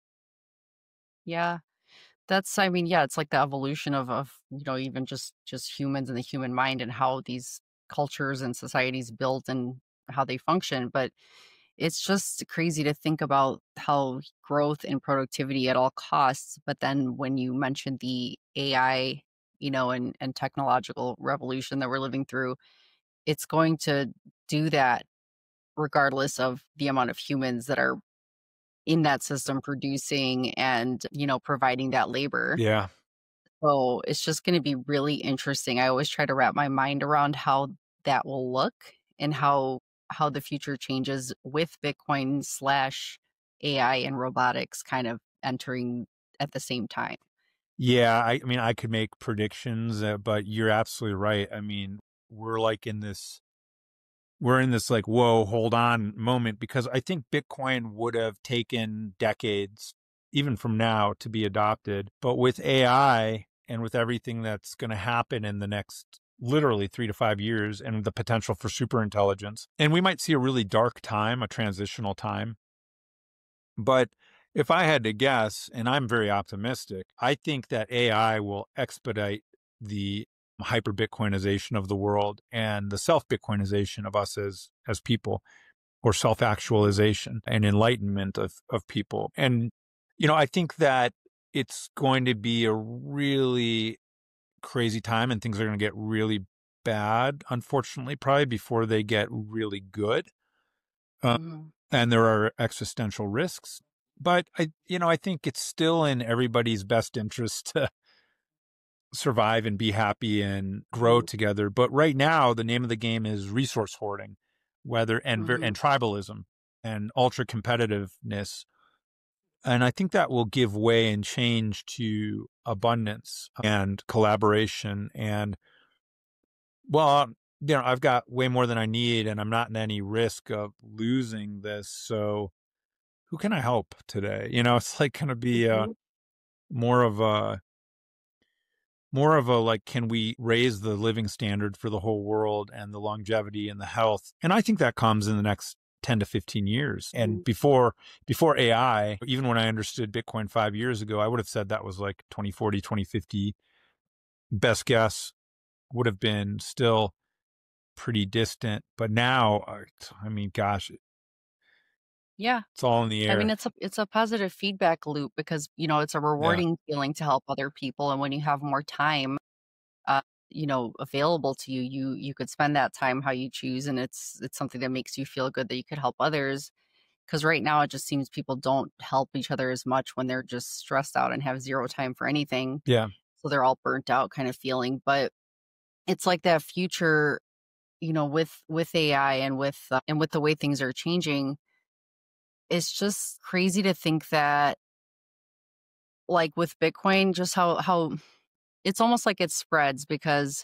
Yeah. It's like the evolution of even just humans and the human mind and how these cultures and societies built and how they function. But it's just crazy to think about how growth and productivity at all costs. But then when you mentioned the AI, and technological revolution that we're living through, it's going to do that regardless of the amount of humans that are in that system producing and, providing that labor. Yeah. So it's just going to be really interesting. I always try to wrap my mind around how that will look and how the future changes with Bitcoin / AI and robotics kind of entering at the same time. Yeah, I could make predictions, but you're absolutely right. I mean, we're in this like, whoa, hold on moment, because I think Bitcoin would have taken decades, even from now, to be adopted. But with AI and with everything that's going to happen in the next literally 3 to 5 years and the potential for super intelligence, and we might see a really dark time, a transitional time. But if I had to guess, and I'm very optimistic, I think that AI will expedite the hyper-Bitcoinization of the world and the self-Bitcoinization of us as people, or self-actualization and enlightenment of people. And, I think that it's going to be a really crazy time, and things are going to get really bad, unfortunately, probably before they get really good. And there are existential risks. But I think it's still in everybody's best interest to survive and be happy and grow together. But right now, the name of the game is resource hoarding, and tribalism and ultra competitiveness. And I think that will give way and change to abundance and collaboration. And, well, I've got way more than I need, and I'm not in any risk of losing this. So who can I help today? It's like going to be more of a like, can we raise the living standard for the whole world and the longevity and the health? And I think that comes in the next 10 to 15 years. And before AI, even when I understood Bitcoin 5 years ago, I would have said that was like 2040, 2050. Best guess would have been still pretty distant. But now, I mean, gosh, Yeah. it's all in the air. I mean, it's a positive feedback loop because, it's a rewarding feeling to help other people. And when you have more time, available to you, you could spend that time how you choose. And it's something that makes you feel good that you could help others. Because right now it just seems people don't help each other as much when they're just stressed out and have zero time for anything. Yeah. So they're all burnt out kind of feeling. But it's like that future, with AI and with the way things are changing. It's just crazy to think that, like with Bitcoin, just how it's almost like it spreads because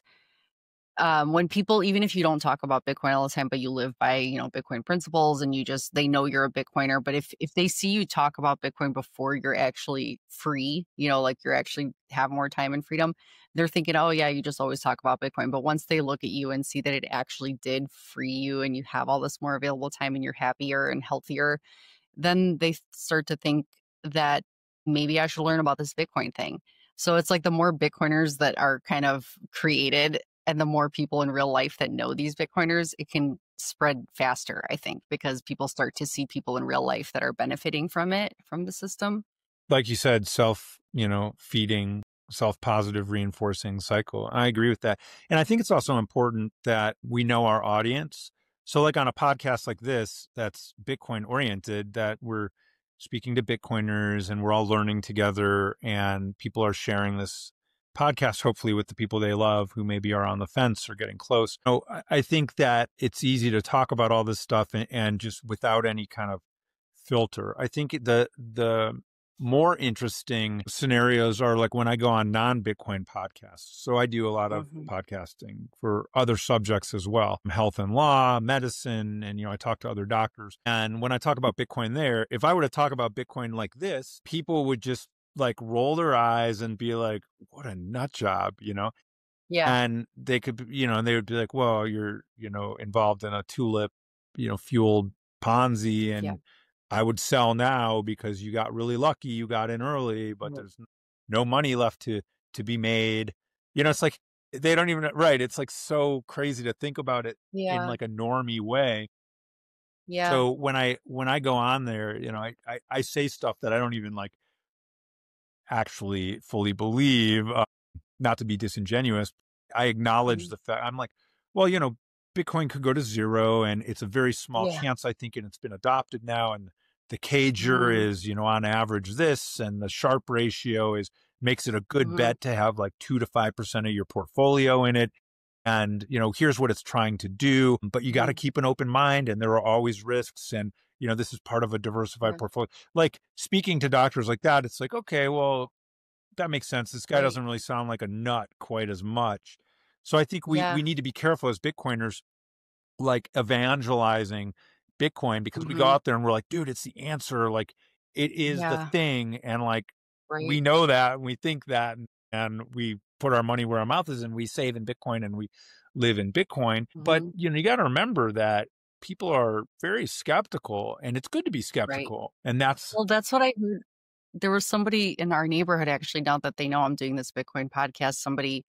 when people, even if you don't talk about Bitcoin all the time, but you live by, Bitcoin principles and they know you're a Bitcoiner, but if they see you talk about Bitcoin before you're actually free, like you're actually have more time and freedom, they're thinking, oh yeah, you just always talk about Bitcoin. But once they look at you and see that it actually did free you and you have all this more available time and you're happier and healthier, then they start to think that maybe I should learn about this Bitcoin thing. So it's like the more Bitcoiners that are kind of created and the more people in real life that know these Bitcoiners, it can spread faster, I think, because people start to see people in real life that are benefiting from it, from the system. Like you said, feeding, self-positive reinforcing cycle. I agree with that. And I think it's also important that we know our audience. So like on a podcast like this, that's Bitcoin oriented, that we're speaking to Bitcoiners and we're all learning together and people are sharing this podcast, hopefully with the people they love who maybe are on the fence or getting close. So I think that it's easy to talk about all this stuff and just without any kind of filter. I think the more interesting scenarios are like when I go on non-Bitcoin podcasts. So I do a lot of podcasting for other subjects as well, health and law, medicine, and, I talk to other doctors. And when I talk about Bitcoin there, if I were to talk about Bitcoin like this, people would just like roll their eyes and be like, what a nut job, Yeah. And they could, and they would be like, well, you're, involved in a tulip, fueled Ponzi and I would sell now because you got really lucky. You got in early, but there's no money left to be made. It's like they don't even, right. It's like so crazy to think about it in like a normie way. Yeah. So when I go on there, I say stuff that I don't even like actually fully believe, not to be disingenuous. I acknowledge the fact. I'm like, well, Bitcoin could go to zero and it's a very small chance, I think, and it's been adopted now. And the CAGR is, on average this, and the Sharpe ratio makes it a good bet to have like 2 to 5% of your portfolio in it. And, here's what it's trying to do, but you got to keep an open mind and there are always risks. And, this is part of a diversified portfolio. Like speaking to doctors like that, it's like, okay, well, that makes sense. This guy doesn't really sound like a nut quite as much. So I think we need to be careful as Bitcoiners, like evangelizing Bitcoin, because we go out there and we're like, dude, it's the answer. Like it is the thing. And like, we know that and we think that, and we put our money where our mouth is and we save in Bitcoin and we live in Bitcoin. But, you got to remember that people are very skeptical and it's good to be skeptical. Right. And that's what I heard. There was somebody in our neighborhood, actually, now that they know I'm doing this Bitcoin podcast, somebody,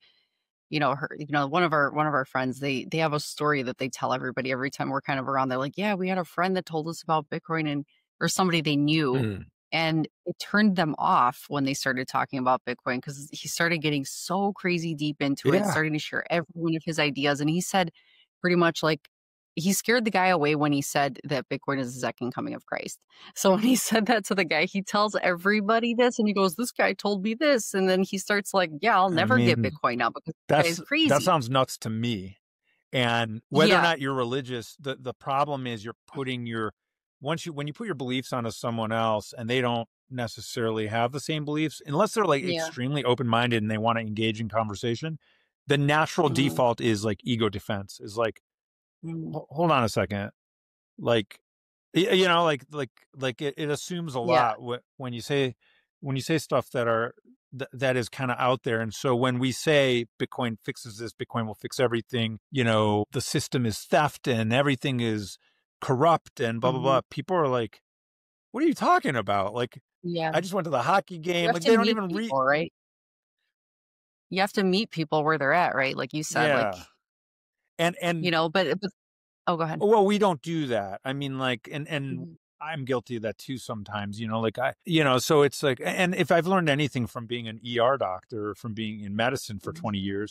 one of our friends, they have a story that they tell everybody every time we're kind of around. They're like, yeah, we had a friend that told us about Bitcoin or somebody they knew. And it turned them off when they started talking about Bitcoin because he started getting so crazy deep into it, starting to share every one of his ideas. And he said pretty much like, he scared the guy away when he said that Bitcoin is the second coming of Christ. So when he said that to the guy, he tells everybody this and he goes, this guy told me this. And then he starts like, yeah, I'll never get Bitcoin now because that is crazy. That sounds nuts to me. And whether or not you're religious, the problem is you're putting when you put your beliefs onto someone else and they don't necessarily have the same beliefs, unless they're like extremely open-minded and they want to engage in conversation, the natural default is like ego defense, is like, hold on a second. Like, like it assumes a lot when you say stuff that is kind of out there. And so when we say Bitcoin fixes this, Bitcoin will fix everything, the system is theft and everything is corrupt and blah, blah, Mhm. blah. People are like, what are you talking about? Like, Yeah. I just went to the hockey You game. have Like, to they don't meet even read. people, right? You have to meet people where they're at, right? Like you said, like, Yeah. And but oh, go ahead. well, we don't do that. I mean, like, and Mhm. I'm guilty of that too sometimes, like so it's like, and if I've learned anything from being an ER doctor, from being in medicine for Mhm. 20 years,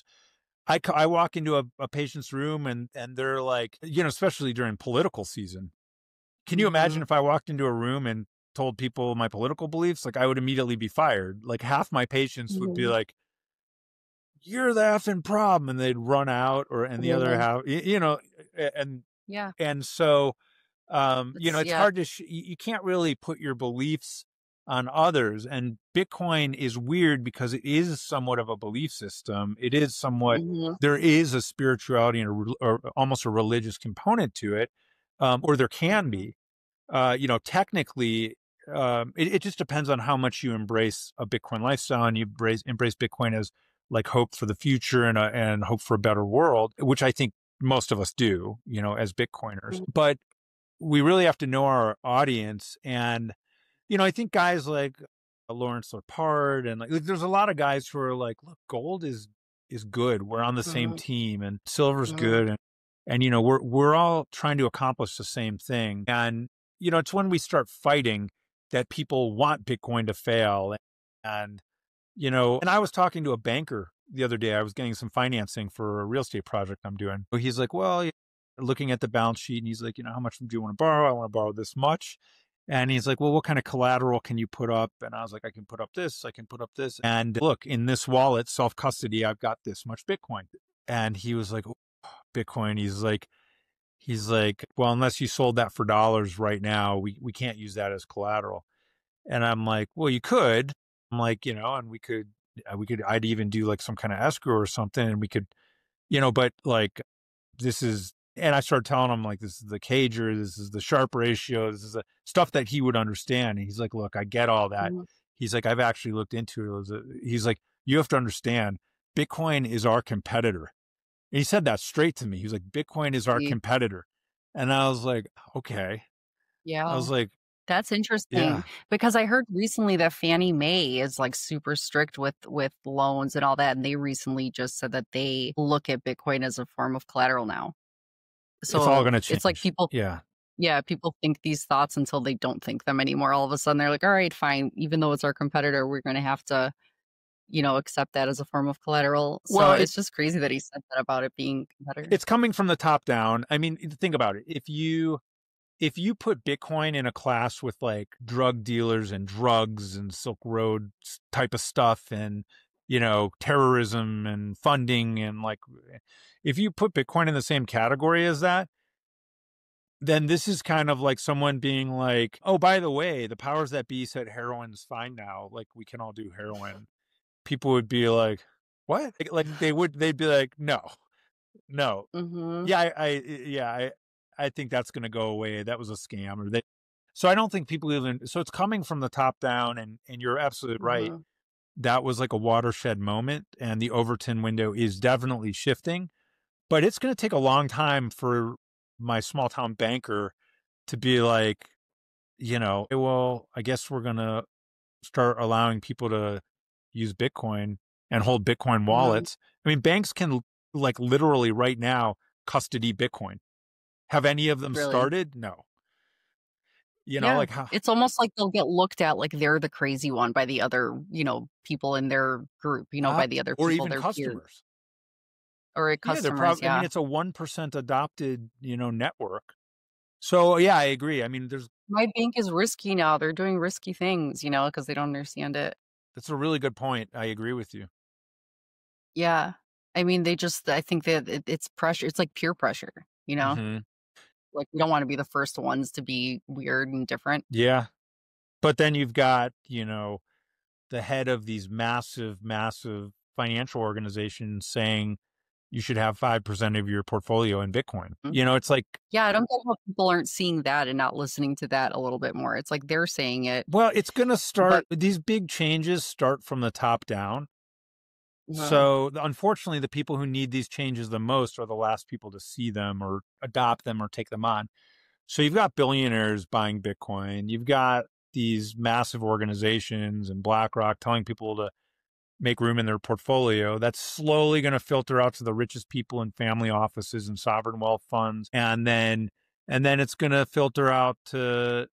I walk into a patient's room and they're like, especially during political season. Can you imagine Mhm. if I walked into a room and told people my political beliefs? Like, I would immediately be fired. Like, half my patients would be Mhm. like, "You're the effing problem," and they'd run out, and the other Really? half, and Yeah. and so, It's it's yeah. hard to you can't really put your beliefs on others. And Bitcoin is weird because it is somewhat of a belief system. It is somewhat, Mhm. there is a spirituality and or almost a religious component to it, or there can Mhm. be. Technically, it just depends on how much you embrace a Bitcoin lifestyle and you embrace Bitcoin as like hope for the future and hope for a better world, which I think most of us do, as Bitcoiners. Mhm. But we really have to know our audience. And, I think guys like Lawrence Lepard and like there's a lot of guys who are like, look, gold is good. We're on the same Mhm. team and silver's Mhm. good. And we're all trying to accomplish the same thing. And, it's when we start fighting that people want Bitcoin to fail. And, and I was talking to a banker the other day. I was getting some financing for a real estate project I'm doing. He's like, well, looking at the balance sheet, and he's like, how much do you want to borrow? I want to borrow this much. And he's like, well, what kind of collateral can you put up? And I was like, I can put up this, I can put up this. And look, in this wallet, self custody, I've got this much Bitcoin. And he was like, oh, Bitcoin. He's like, well, unless you sold that for dollars right now, we can't use that as collateral. And I'm like, well, you could. I'm like, and I'd even do like some kind of escrow or something, and we could, but like, this is, and I started telling him like, this is the Cager, this is the Sharpe ratio, this is the stuff that he would understand. And he's like, look, I get all that. Mhm. He's like, I've actually looked into it. He's like, you have to understand, Bitcoin is our competitor. And he said that straight to me. He was like, Bitcoin is our See? competitor. And I was like, okay. I Yeah. was like, That's interesting yeah. because I heard recently that Fannie Mae is like super strict with loans and all that, and they recently just said that they look at Bitcoin as a form of collateral now. It's all So going to it's like change. people, Yeah. yeah, people think these thoughts until they don't think them anymore. All of a sudden, they're like, "All right, fine. Even though it's our competitor, we're going to have to, accept that as a form of collateral." So Well, it's just crazy that he said that about it being competitor. it's coming from the top down. I mean, think about it. If you put Bitcoin in a class with like drug dealers and drugs and Silk Road type of stuff and, terrorism and funding and like, if you put Bitcoin in the same category as that, then this is kind of like someone being like, oh, by the way, the powers that be said heroin's fine now. Like, we can all do heroin. People would be like, what? Like they'd be like, no, no. Mm-hmm. Yeah, I think that's going to go away. That was a scam, so I don't think people even. So it's coming from the top down, and you're absolutely right. Mm-hmm. That was like a watershed moment, and the Overton window is definitely shifting, but it's going to take a long time for my small town banker to be like, well, I guess we're going to start allowing people to use Bitcoin and hold Bitcoin Mm-hmm. wallets. I mean, banks can like literally right now custody Bitcoin. Have any of them Really. started? No. Yeah. Like how, It's almost like they'll get looked at like they're the crazy one by the other, people in their group, by the other or people, even their peers customers. or Yeah, they're customers. probably, I mean, Yeah. it's a 1% adopted, network. So yeah, I agree. I mean, My bank is risky now. They're doing risky things, because they don't understand it. that's a really good point. I agree with you. Yeah. I mean, I think that it's pressure. It's like peer pressure, Hmm. like we don't want to be the first ones to be weird and different. Yeah. But then you've got, the head of these massive, massive financial organizations saying you should have 5% of your portfolio in Bitcoin. Mm. It's like, Yeah. I don't get how people aren't seeing that and not listening to that a little bit more. It's like they're saying it, well, it's going to but start, these big changes start from the top down. uh, So unfortunately, the people who need these changes the most are the last people to see them or adopt them or take them on. So you've got billionaires buying Bitcoin. You've got these massive organizations and BlackRock telling people to make room in their portfolio. That's slowly going to filter out to the richest people in family offices and sovereign wealth funds. And then it's going to filter out to,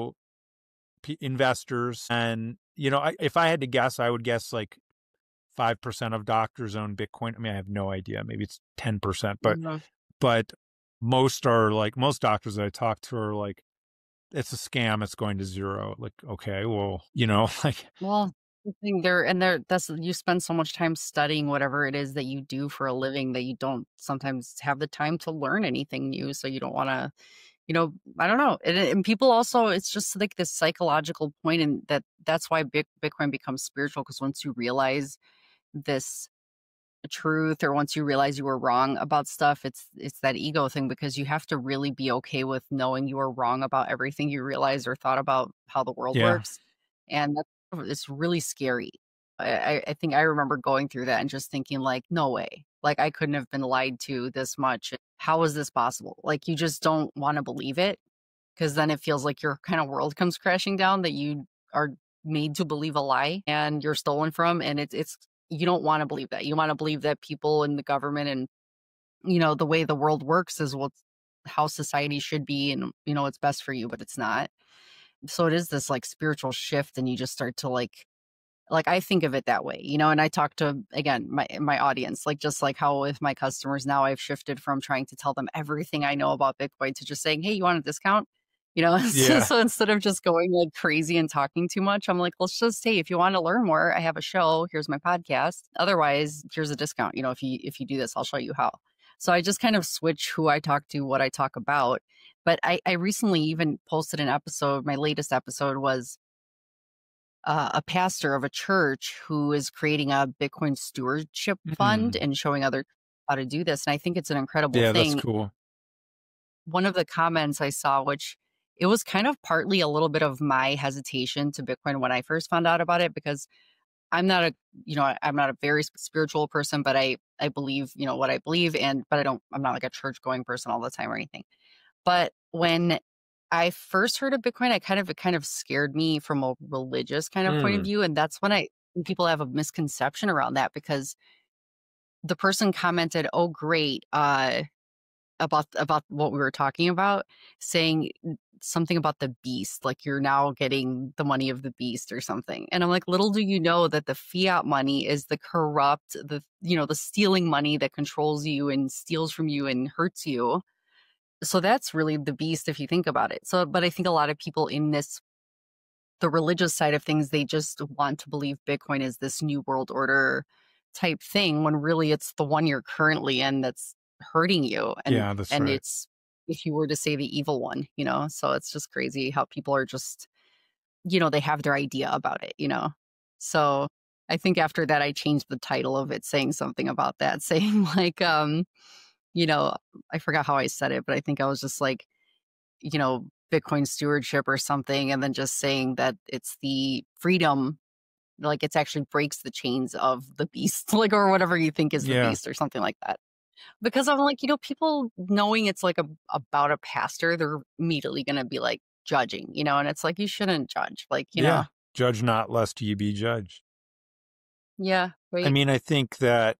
investors. And, if I had to guess, I would guess like 5% of doctors own Bitcoin. I mean, I have no idea. Maybe it's 10%, but most doctors that I talk to are like, it's a scam. It's going to zero. Like, okay, well, Well, the thing that's, you spend so much time studying whatever it is that you do for a living that you don't sometimes have the time to learn anything new. So you don't want to, I don't know. And people also, it's just like this psychological point, and that's why Bitcoin becomes spiritual. Because once you realize this truth, or once you realize you were wrong about stuff, it's that ego thing, because you have to really be okay with knowing you were wrong about everything you realized or thought about how the world works. And it's really scary. I think I remember going through that and just thinking like, no way, like I couldn't have been lied to this much. How is this possible? Like, you just don't want to believe it, because then it feels like your kind of world comes crashing down, that you are made to believe a lie and you're stolen from. And it's you don't want to believe that. You want to believe that people in the government and, the way the world works is how society should be, and, it's best for you, but it's not. So it is this like spiritual shift, and you just start to like I think of it that way, and I talk to, again, my audience, like just like how with my customers now, I've shifted from trying to tell them everything I know about Bitcoin to just saying, hey, you want a discount? So instead of just going like crazy and talking too much, I'm like, let's just say, if you want to learn more, I have a show, here's my podcast. Otherwise, here's a discount. If you do this, I'll show you how. So I just kind of switch who I talk to, what I talk about. But I recently even posted an episode. My latest episode was a pastor of a church who is creating a Bitcoin stewardship fund and showing others how to do this. And I think it's an incredible thing. Yeah, that's cool. One of the comments I saw, which it was kind of partly a little bit of my hesitation to Bitcoin when I first found out about it, because I'm not a very spiritual person, but I believe, what I believe, but I'm not like a church going person all the time or anything. But when I first heard of Bitcoin, it kind of scared me from a religious kind of point of view. And that's when people have a misconception around that, because the person commented, oh, great, about what we were talking about, saying something about the beast, like you're now getting the money of the beast or something. And I'm like, little do you know that the fiat money is the corrupt, the stealing money that controls you and steals from you and hurts you. So that's really the beast if you think about it. So, but I think a lot of people in the religious side of things, they just want to believe Bitcoin is this new world order type thing, when really it's the one you're currently in that's hurting you. And, that's and right. It's, if you were to say the evil one, so it's just crazy how people are just, they have their idea about it, So I think after that, I changed the title of it, saying something about that, saying like, I forgot how I said it, but I think I was just like, Bitcoin stewardship or something. And then just saying that it's the freedom, like it's actually breaks the chains of the beast, like, or whatever you think is the beast or something like that. Because I'm like, people knowing it's like about a pastor, they're immediately going to be like judging, and it's like, you shouldn't judge, like, know. Judge not lest ye be judged. Yeah. Right. I mean, I think that,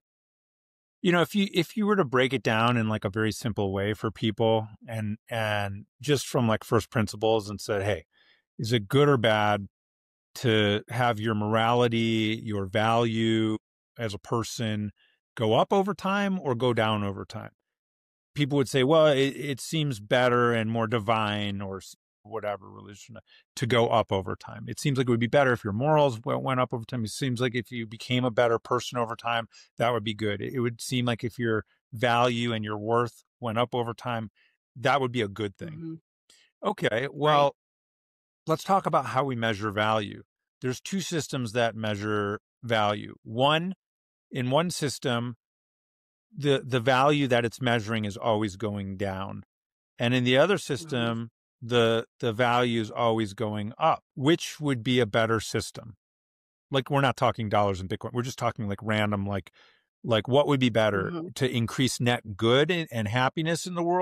if you were to break it down in like a very simple way for people, and just from like first principles, and said, hey, is it good or bad to have your morality, your value as a person go up over time or go down over time? People would say, well, it seems better and more divine, or whatever religion, to go up over time. It seems like it would be better if your morals went up over time. It seems like if you became a better person over time, that would be good. It would seem like if your value and your worth went up over time, that would be a good thing. Mm-hmm. Okay, well, let's talk about how we measure value. There's two systems that measure value. In one system, the value that it's measuring is always going down. And in the other system, the value is always going up. Which would be a better system? Like, we're not talking dollars and Bitcoin. We're just talking like random, like what would be better to increase net good and happiness in the world,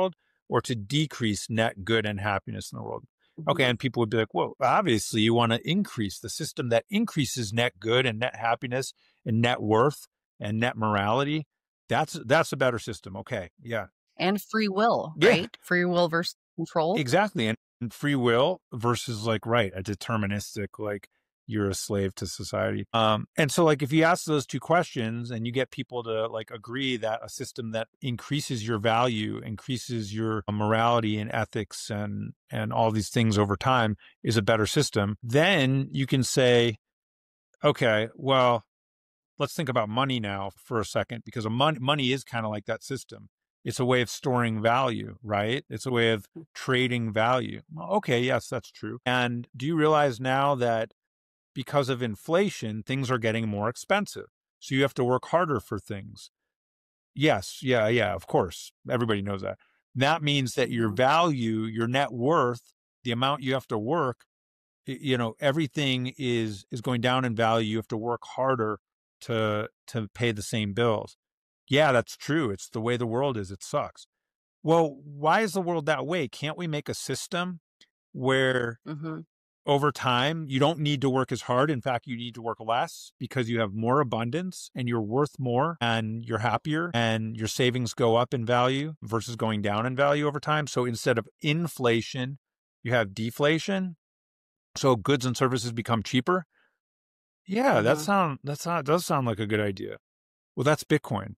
or to decrease net good and happiness in the world. Okay, and people would be like, well, obviously you want to increase the system that increases net good and net happiness and net worth and net morality. That's a better system. Okay, yeah. And free will, Yeah. right? Free will versus control. Exactly. And free will versus like, right, a deterministic, like you're a slave to society. And so like if you ask those two questions and you get people to like agree that a system that increases your value, increases your morality and ethics and all these things over time is a better system, then you can say, okay, well, let's think about money now for a second, because money is kind of like that system. It's a way of storing value, right? It's a way of trading value. Well, okay, yes, that's true. And do you realize now that because of inflation, things are getting more expensive? So you have to work harder for things. Yes, yeah, of course. Everybody knows that. That means that your value, your net worth, the amount you have to work, everything is going down in value. You have to work harder to pay the same bills. Yeah, that's true. It's the way the world is. It sucks. Well, why is the world that way? Can't we make a system where over time you don't need to work as hard? In fact, you need to work less because you have more abundance and you're worth more and you're happier and your savings go up in value versus going down in value over time. So instead of inflation, you have deflation. So goods and services become cheaper. Yeah, that does sound like a good idea. Well, that's Bitcoin.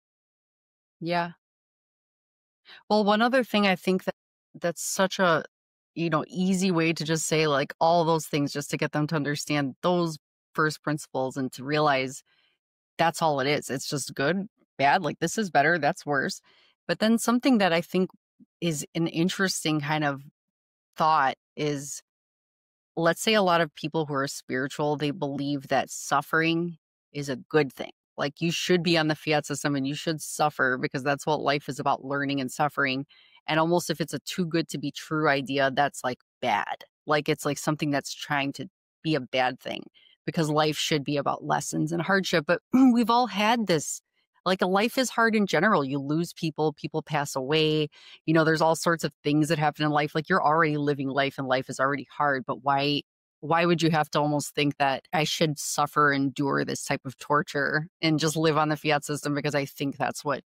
Yeah. Well, one other thing I think that's such a, easy way to just say like all those things just to get them to understand those first principles and to realize that's all it is. It's just good, bad, like this is better, that's worse. But then something that I think is an interesting kind of thought is, let's say a lot of people who are spiritual, they believe that suffering is a good thing. Like you should be on the fiat system and you should suffer because that's what life is about, learning and suffering. And almost if it's a too good to be true idea, that's like bad. Like it's like something that's trying to be a bad thing because life should be about lessons and hardship. But we've all had this, like a life is hard in general. You lose people pass away. There's all sorts of things that happen in life. Like you're already living life and life is already hard. But why would you have to almost think that I should suffer, endure this type of torture and just live on the fiat system because I think that's what,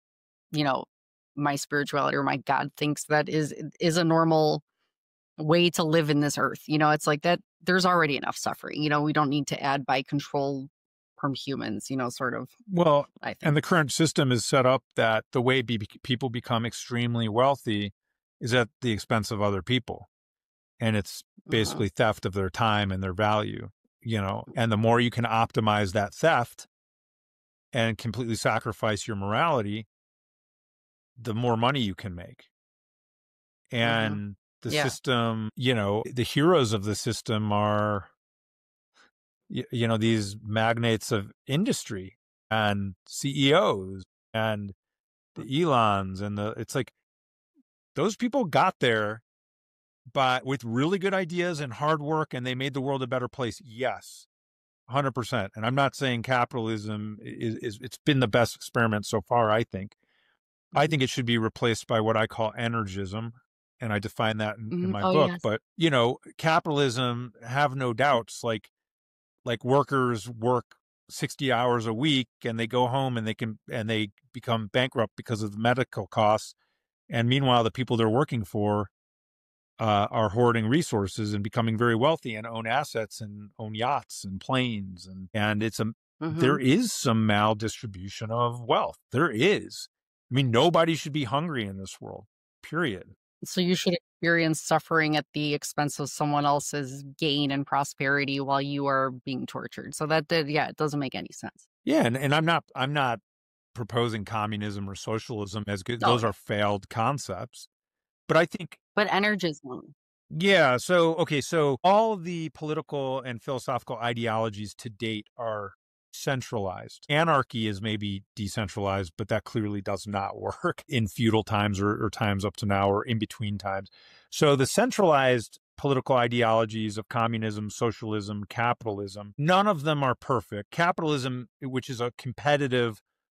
my spirituality or my God thinks that is a normal way to live in this earth. It's like that there's already enough suffering. We don't need to add by control from humans, sort of. Well, I think. And the current system is set up that the way people become extremely wealthy is at the expense of other people. And it's basically theft of their time and their value, and the more you can optimize that theft and completely sacrifice your morality, the more money you can make. And the system, the heroes of the system are, these magnates of industry and CEOs and the Elons and it's like those people got there but with really good ideas and hard work, and they made the world a better place. Yes, 100%. And I'm not saying capitalism it's been the best experiment so far, I think. I think it should be replaced by what I call energism, and I define that in my book. Yes. But, capitalism, have no doubts, like workers work 60 hours a week and they go home and they become bankrupt because of the medical costs. And meanwhile, the people they're working for are hoarding resources and becoming very wealthy and own assets and own yachts and planes. And it's there is some maldistribution of wealth. There is. I mean, nobody should be hungry in this world, period. So you should experience suffering at the expense of someone else's gain and prosperity while you are being tortured. So it doesn't make any sense. Yeah. And I'm not proposing communism or socialism as good. Those are failed concepts. But I think... But energism. Yeah. So all of the political and philosophical ideologies to date are centralized. Anarchy is maybe decentralized, but that clearly does not work in feudal times or times up to now or in between times. So the centralized political ideologies of communism, socialism, capitalism, none of them are perfect. Capitalism, which is a competitive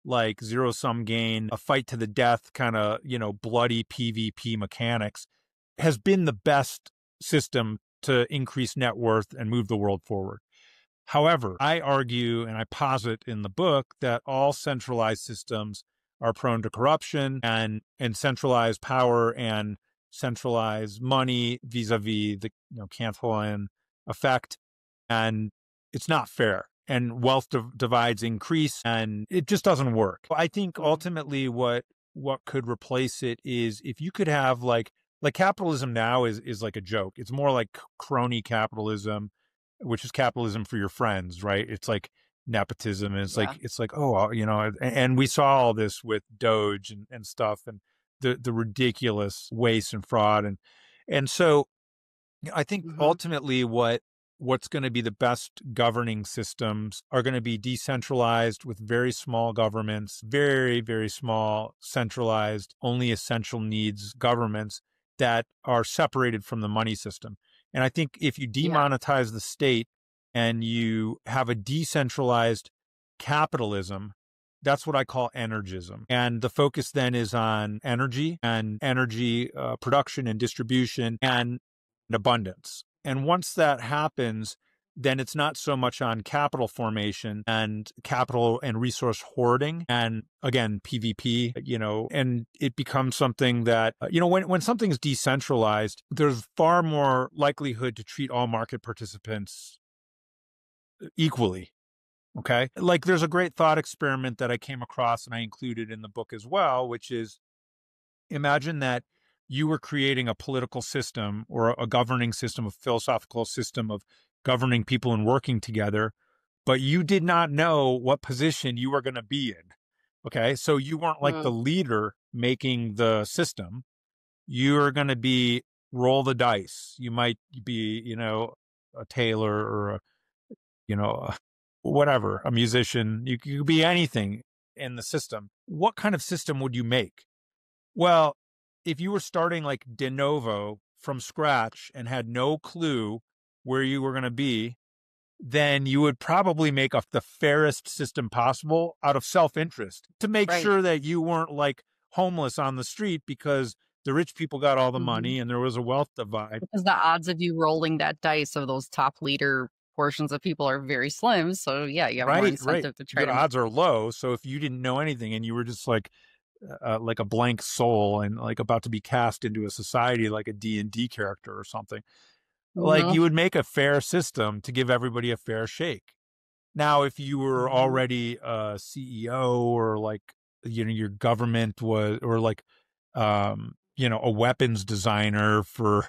like zero-sum game, a fight to the death kind of, bloody PvP mechanics, has been the best system to increase net worth and move the world forward. However, I argue and I posit in the book that all centralized systems are prone to corruption, and centralized power and centralized money vis-a-vis the Cantillon effect, and it's not fair. And wealth divides increase, and it just doesn't work. I think ultimately what could replace it is if you could have like capitalism now is like a joke. It's more like crony capitalism, which is capitalism for your friends, right? It's like nepotism, and it's like oh, and we saw all this with Doge and stuff, and the ridiculous waste and fraud, and so I think ultimately what's going to be the best governing systems are going to be decentralized with very small governments, very, very small, centralized, only essential needs governments that are separated from the money system. And I think if you demonetize the state and you have a decentralized capitalism, that's what I call energism. And the focus then is on energy and energy production and distribution and abundance. And once that happens, then it's not so much on capital formation and capital and resource hoarding and, again, PvP, and it becomes something that, when something's decentralized, there's far more likelihood to treat all market participants equally. Okay. Like there's a great thought experiment that I came across and I included in the book as well, which is imagine that you were creating a political system or a governing system, a philosophical system of governing people and working together, but you did not know what position you were going to be in. Okay. So you weren't like the leader making the system. You're going to be roll the dice. You might be, a tailor or whatever, a musician. You could be anything in the system. What kind of system would you make? Well, if you were starting like de novo from scratch and had no clue where you were going to be, then you would probably make the fairest system possible out of self-interest to make sure that you weren't like homeless on the street because the rich people got all the money and there was a wealth divide. Because the odds of you rolling that dice of those top leader portions of people are very slim. So yeah, you have more incentive to try. The odds are low. So if you didn't know anything and you were just like a blank soul and like about to be cast into a society like a D&D character or something, like you would make a fair system to give everybody a fair shake. Now, if you were already a CEO or like, your government was, or like, a weapons designer for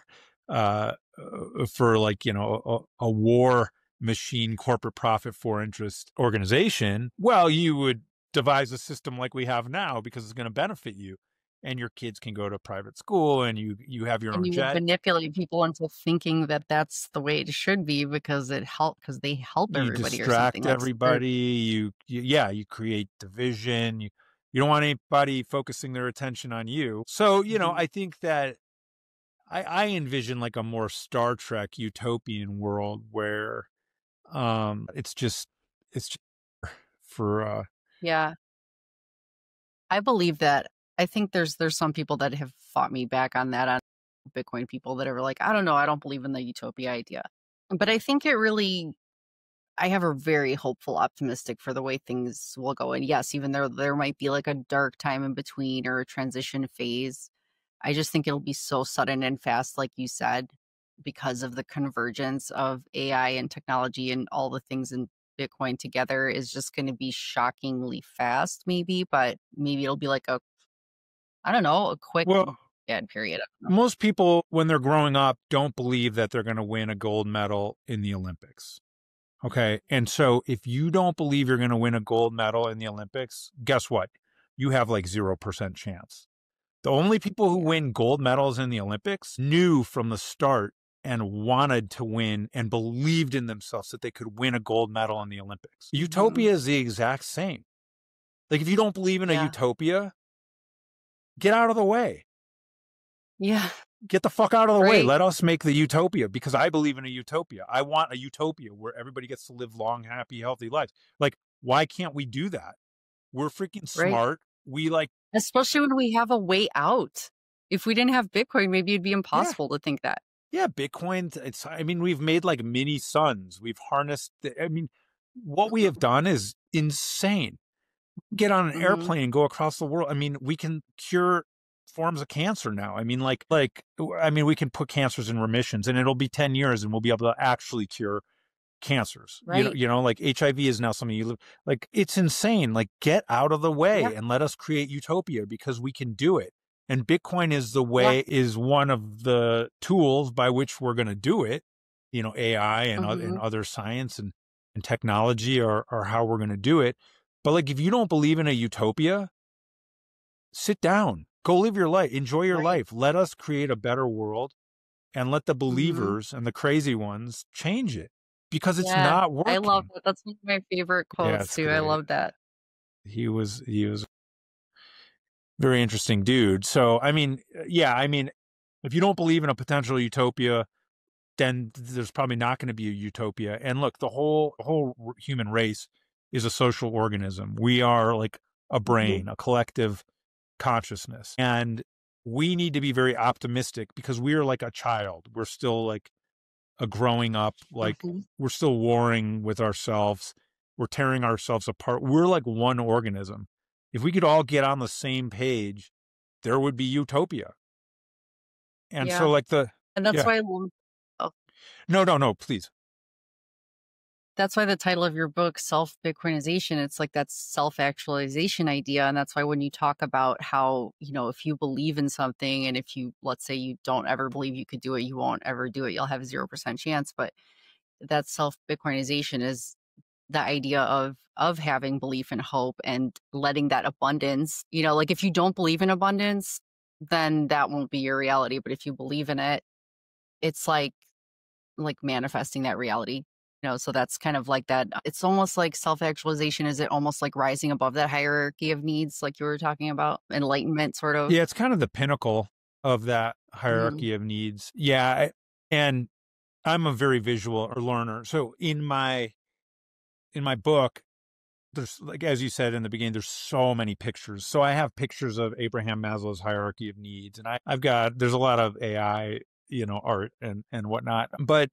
like, a war machine corporate profit for interest organization, well, you would devise a system like we have now because it's going to benefit you, and your kids can go to private school and you have your own jet. Manipulate people into thinking that that's the way it should be because they help everybody. You distract everybody. You create division. You don't want anybody focusing their attention on you. So, I think that I envision like a more Star Trek utopian world where it's just for yeah. I believe that. I think there's some people that have fought me back on that, on Bitcoin people that are like, I don't know, I don't believe in the utopia idea. But I think I have a very hopeful, optimistic for the way things will go. And yes, even though there might be like a dark time in between or a transition phase, I just think it'll be so sudden and fast, like you said, because of the convergence of AI and technology and all the things in Bitcoin together is just going to be shockingly fast, maybe, but maybe it'll be like a quick bad period. Most people, when they're growing up, don't believe that they're going to win a gold medal in the Olympics. Okay. And so if you don't believe you're going to win a gold medal in the Olympics, guess what? You have like 0% chance. The only people who win gold medals in the Olympics knew from the start and wanted to win and believed in themselves that they could win a gold medal in the Olympics. Utopia is the exact same. Like if you don't believe in a utopia, get out of the way. Yeah. Get the fuck out of the way. Let us make the utopia, because I believe in a utopia. I want a utopia where everybody gets to live long, happy, healthy lives. Like, why can't we do that? We're freaking Right. smart. We like, Especially when we have a way out. If we didn't have Bitcoin, maybe it'd be yeah, impossible to think that. yeah, Bitcoin. I mean, we've made like mini suns. We've harnessed, I mean, what we have done is insane. Get on an Mm-hmm. airplane and go across the world. I mean, we can cure forms of cancer now. I mean, we can put cancers in remissions, and it'll be 10 years and we'll be able to actually cure cancers. Right. Like HIV is now something you live, like, it's insane. Like, get out of the way Yeah. and let us create utopia, because we can do it. And Bitcoin is the Yeah. way, is one of the tools by which we're going to do it. AI and Mm-hmm. other science and technology are how we're going to do it. But like, if you don't believe in a utopia, sit down, go live your life, enjoy your Right. life. Let us create a better world, and let the Mm-hmm. believers and the crazy ones change it, because it's Yeah. not I working. love that. That's one of my favorite Yeah, quotes it's too. I great. love that. He was very interesting dude. So, I mean, if you don't believe in a potential utopia, then there's probably not going to be a utopia. And look, the whole human race is a social organism. We are like a brain, a collective consciousness. And we need to be very optimistic, because we are like a child. We're still like a growing up, like Mm-hmm. we're still warring with ourselves. We're tearing ourselves apart. We're like one organism. If we could all get on the same page, there would be utopia. And Yeah. so like And that's yeah. why I love, oh, No, please. that's why the title of your book, Self Bitcoinization, it's like that self-actualization idea. And that's why when you talk about how, if you believe in something, and if you, let's say you don't ever believe you could do it, you won't ever do it, you'll have a 0% chance. But that self Bitcoinization is the idea of having belief and hope and letting that abundance, like if you don't believe in abundance, then that won't be your reality. But if you believe in it, it's like manifesting that reality. So that's kind of like that. It's almost like self-actualization. Is it almost like rising above that hierarchy of needs, like you were talking about, enlightenment, sort of? Yeah, it's kind of the pinnacle of that hierarchy of needs. Yeah, and I'm a very visual learner. So in my book, there's, like, as you said in the beginning, there's so many pictures. So I have pictures of Abraham Maslow's hierarchy of needs, and there's a lot of AI, art and whatnot. But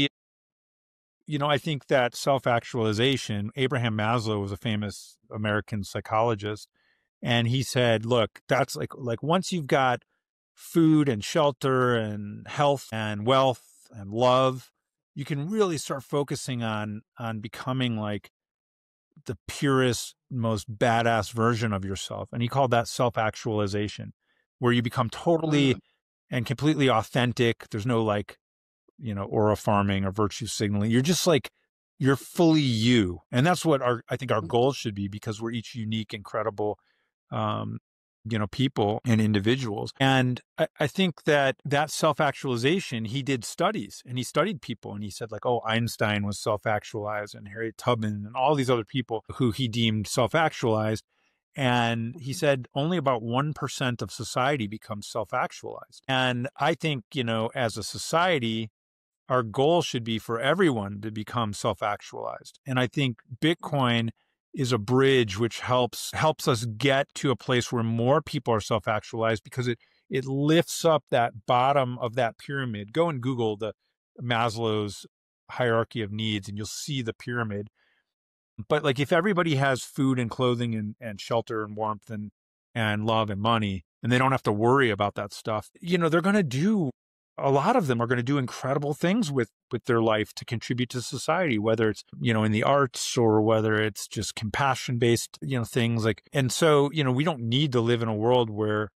I think that self-actualization, Abraham Maslow was a famous American psychologist, and he said, look, that's like once you've got food and shelter and health and wealth and love, you can really start focusing on becoming like the purest, most badass version of yourself. And he called that self-actualization, where you become totally and completely authentic. There's no like, aura farming or virtue signaling. You're just like, you're fully you. And that's what I think our goals should be, because we're each unique, incredible, people and individuals. And I think that self-actualization, he did studies, and he studied people, and he said like, oh, Einstein was self-actualized, and Harriet Tubman and all these other people who he deemed self-actualized. And he said only about 1% of society becomes self-actualized. And I think, as a society, our goal should be for everyone to become self-actualized. And I think Bitcoin is a bridge which helps us get to a place where more people are self-actualized, because it lifts up that bottom of that pyramid. Go and Google the Maslow's hierarchy of needs, and you'll see the pyramid. But like, if everybody has food and clothing and shelter and warmth and love and money, and they don't have to worry about that stuff, they're going to do, a lot of them are going to do incredible things with their life to contribute to society, whether it's, in the arts, or whether it's just compassion based, things like. And so, we don't need to live in a world where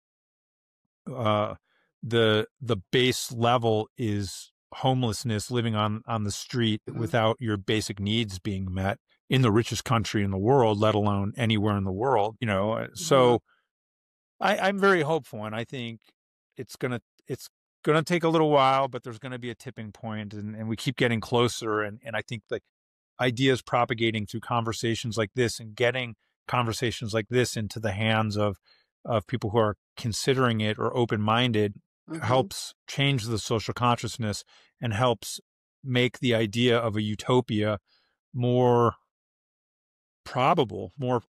the base level is homelessness, living on the street without your basic needs being met in the richest country in the world, let alone anywhere in the world, So I'm very hopeful, and I think it's gonna take a little while, but there's gonna be a tipping point, and we keep getting closer. And I think like ideas propagating through conversations like this, and getting conversations like this into the hands of people who are considering it or open-minded helps change the social consciousness, and helps make the idea of a utopia more probable, more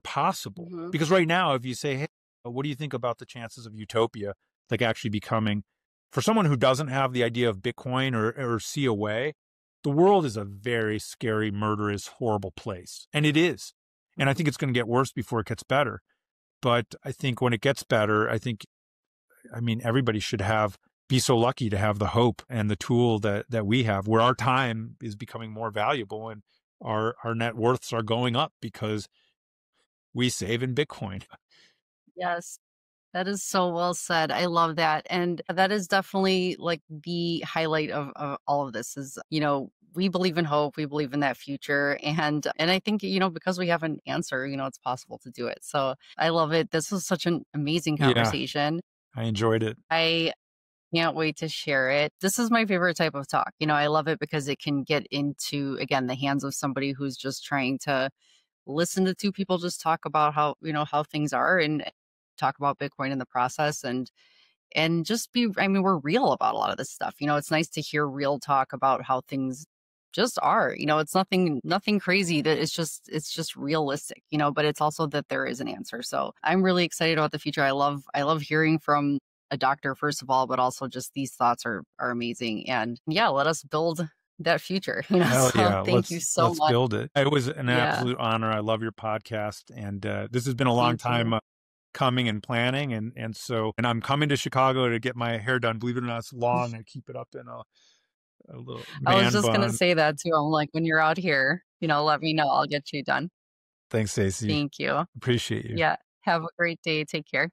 possible. Mhm. Because right now, if you say, hey, what do you think about the chances of utopia like actually becoming, for someone who doesn't have the idea of Bitcoin or see a way, the world is a very scary, murderous, horrible place. And it is. And I think it's going to get worse before it gets better. But I think when it gets better, everybody should be so lucky to have the hope and the tool that we have, where our time is becoming more valuable and our net worths are going up because we save in Bitcoin. Yes. That is so well said. I love that. And that is definitely like the highlight of all of this is, we believe in hope. We believe in that future. And I think, because we have an answer, it's possible to do it. So I love it. This was such an amazing conversation. Yeah, I enjoyed it. I can't wait to share it. This is my favorite type of talk. I love it because it can get into, again, the hands of somebody who's just trying to listen to two people just talk about how things are and talk about Bitcoin in the process and just we're real about a lot of this stuff. It's nice to hear real talk about how things just are. It's nothing crazy, that it's just realistic, but it's also that there is an answer. So I'm really excited about the future. I love hearing from a doctor, first of all, but also just these thoughts are amazing. And yeah, let us build that future. Hell so yeah. thank you so let's much. Build it. It was an absolute honor. I love your podcast. And this has been a long time coming and planning. And I'm coming to Chicago to get my hair done. Believe it or not, it's long. I keep it up in a little man I was just bun. going to say that too. I'm like, when you're out here, let me know. I'll get you done. Thanks, Stacey. Thank you. Appreciate you. Yeah. Have a great day. Take care.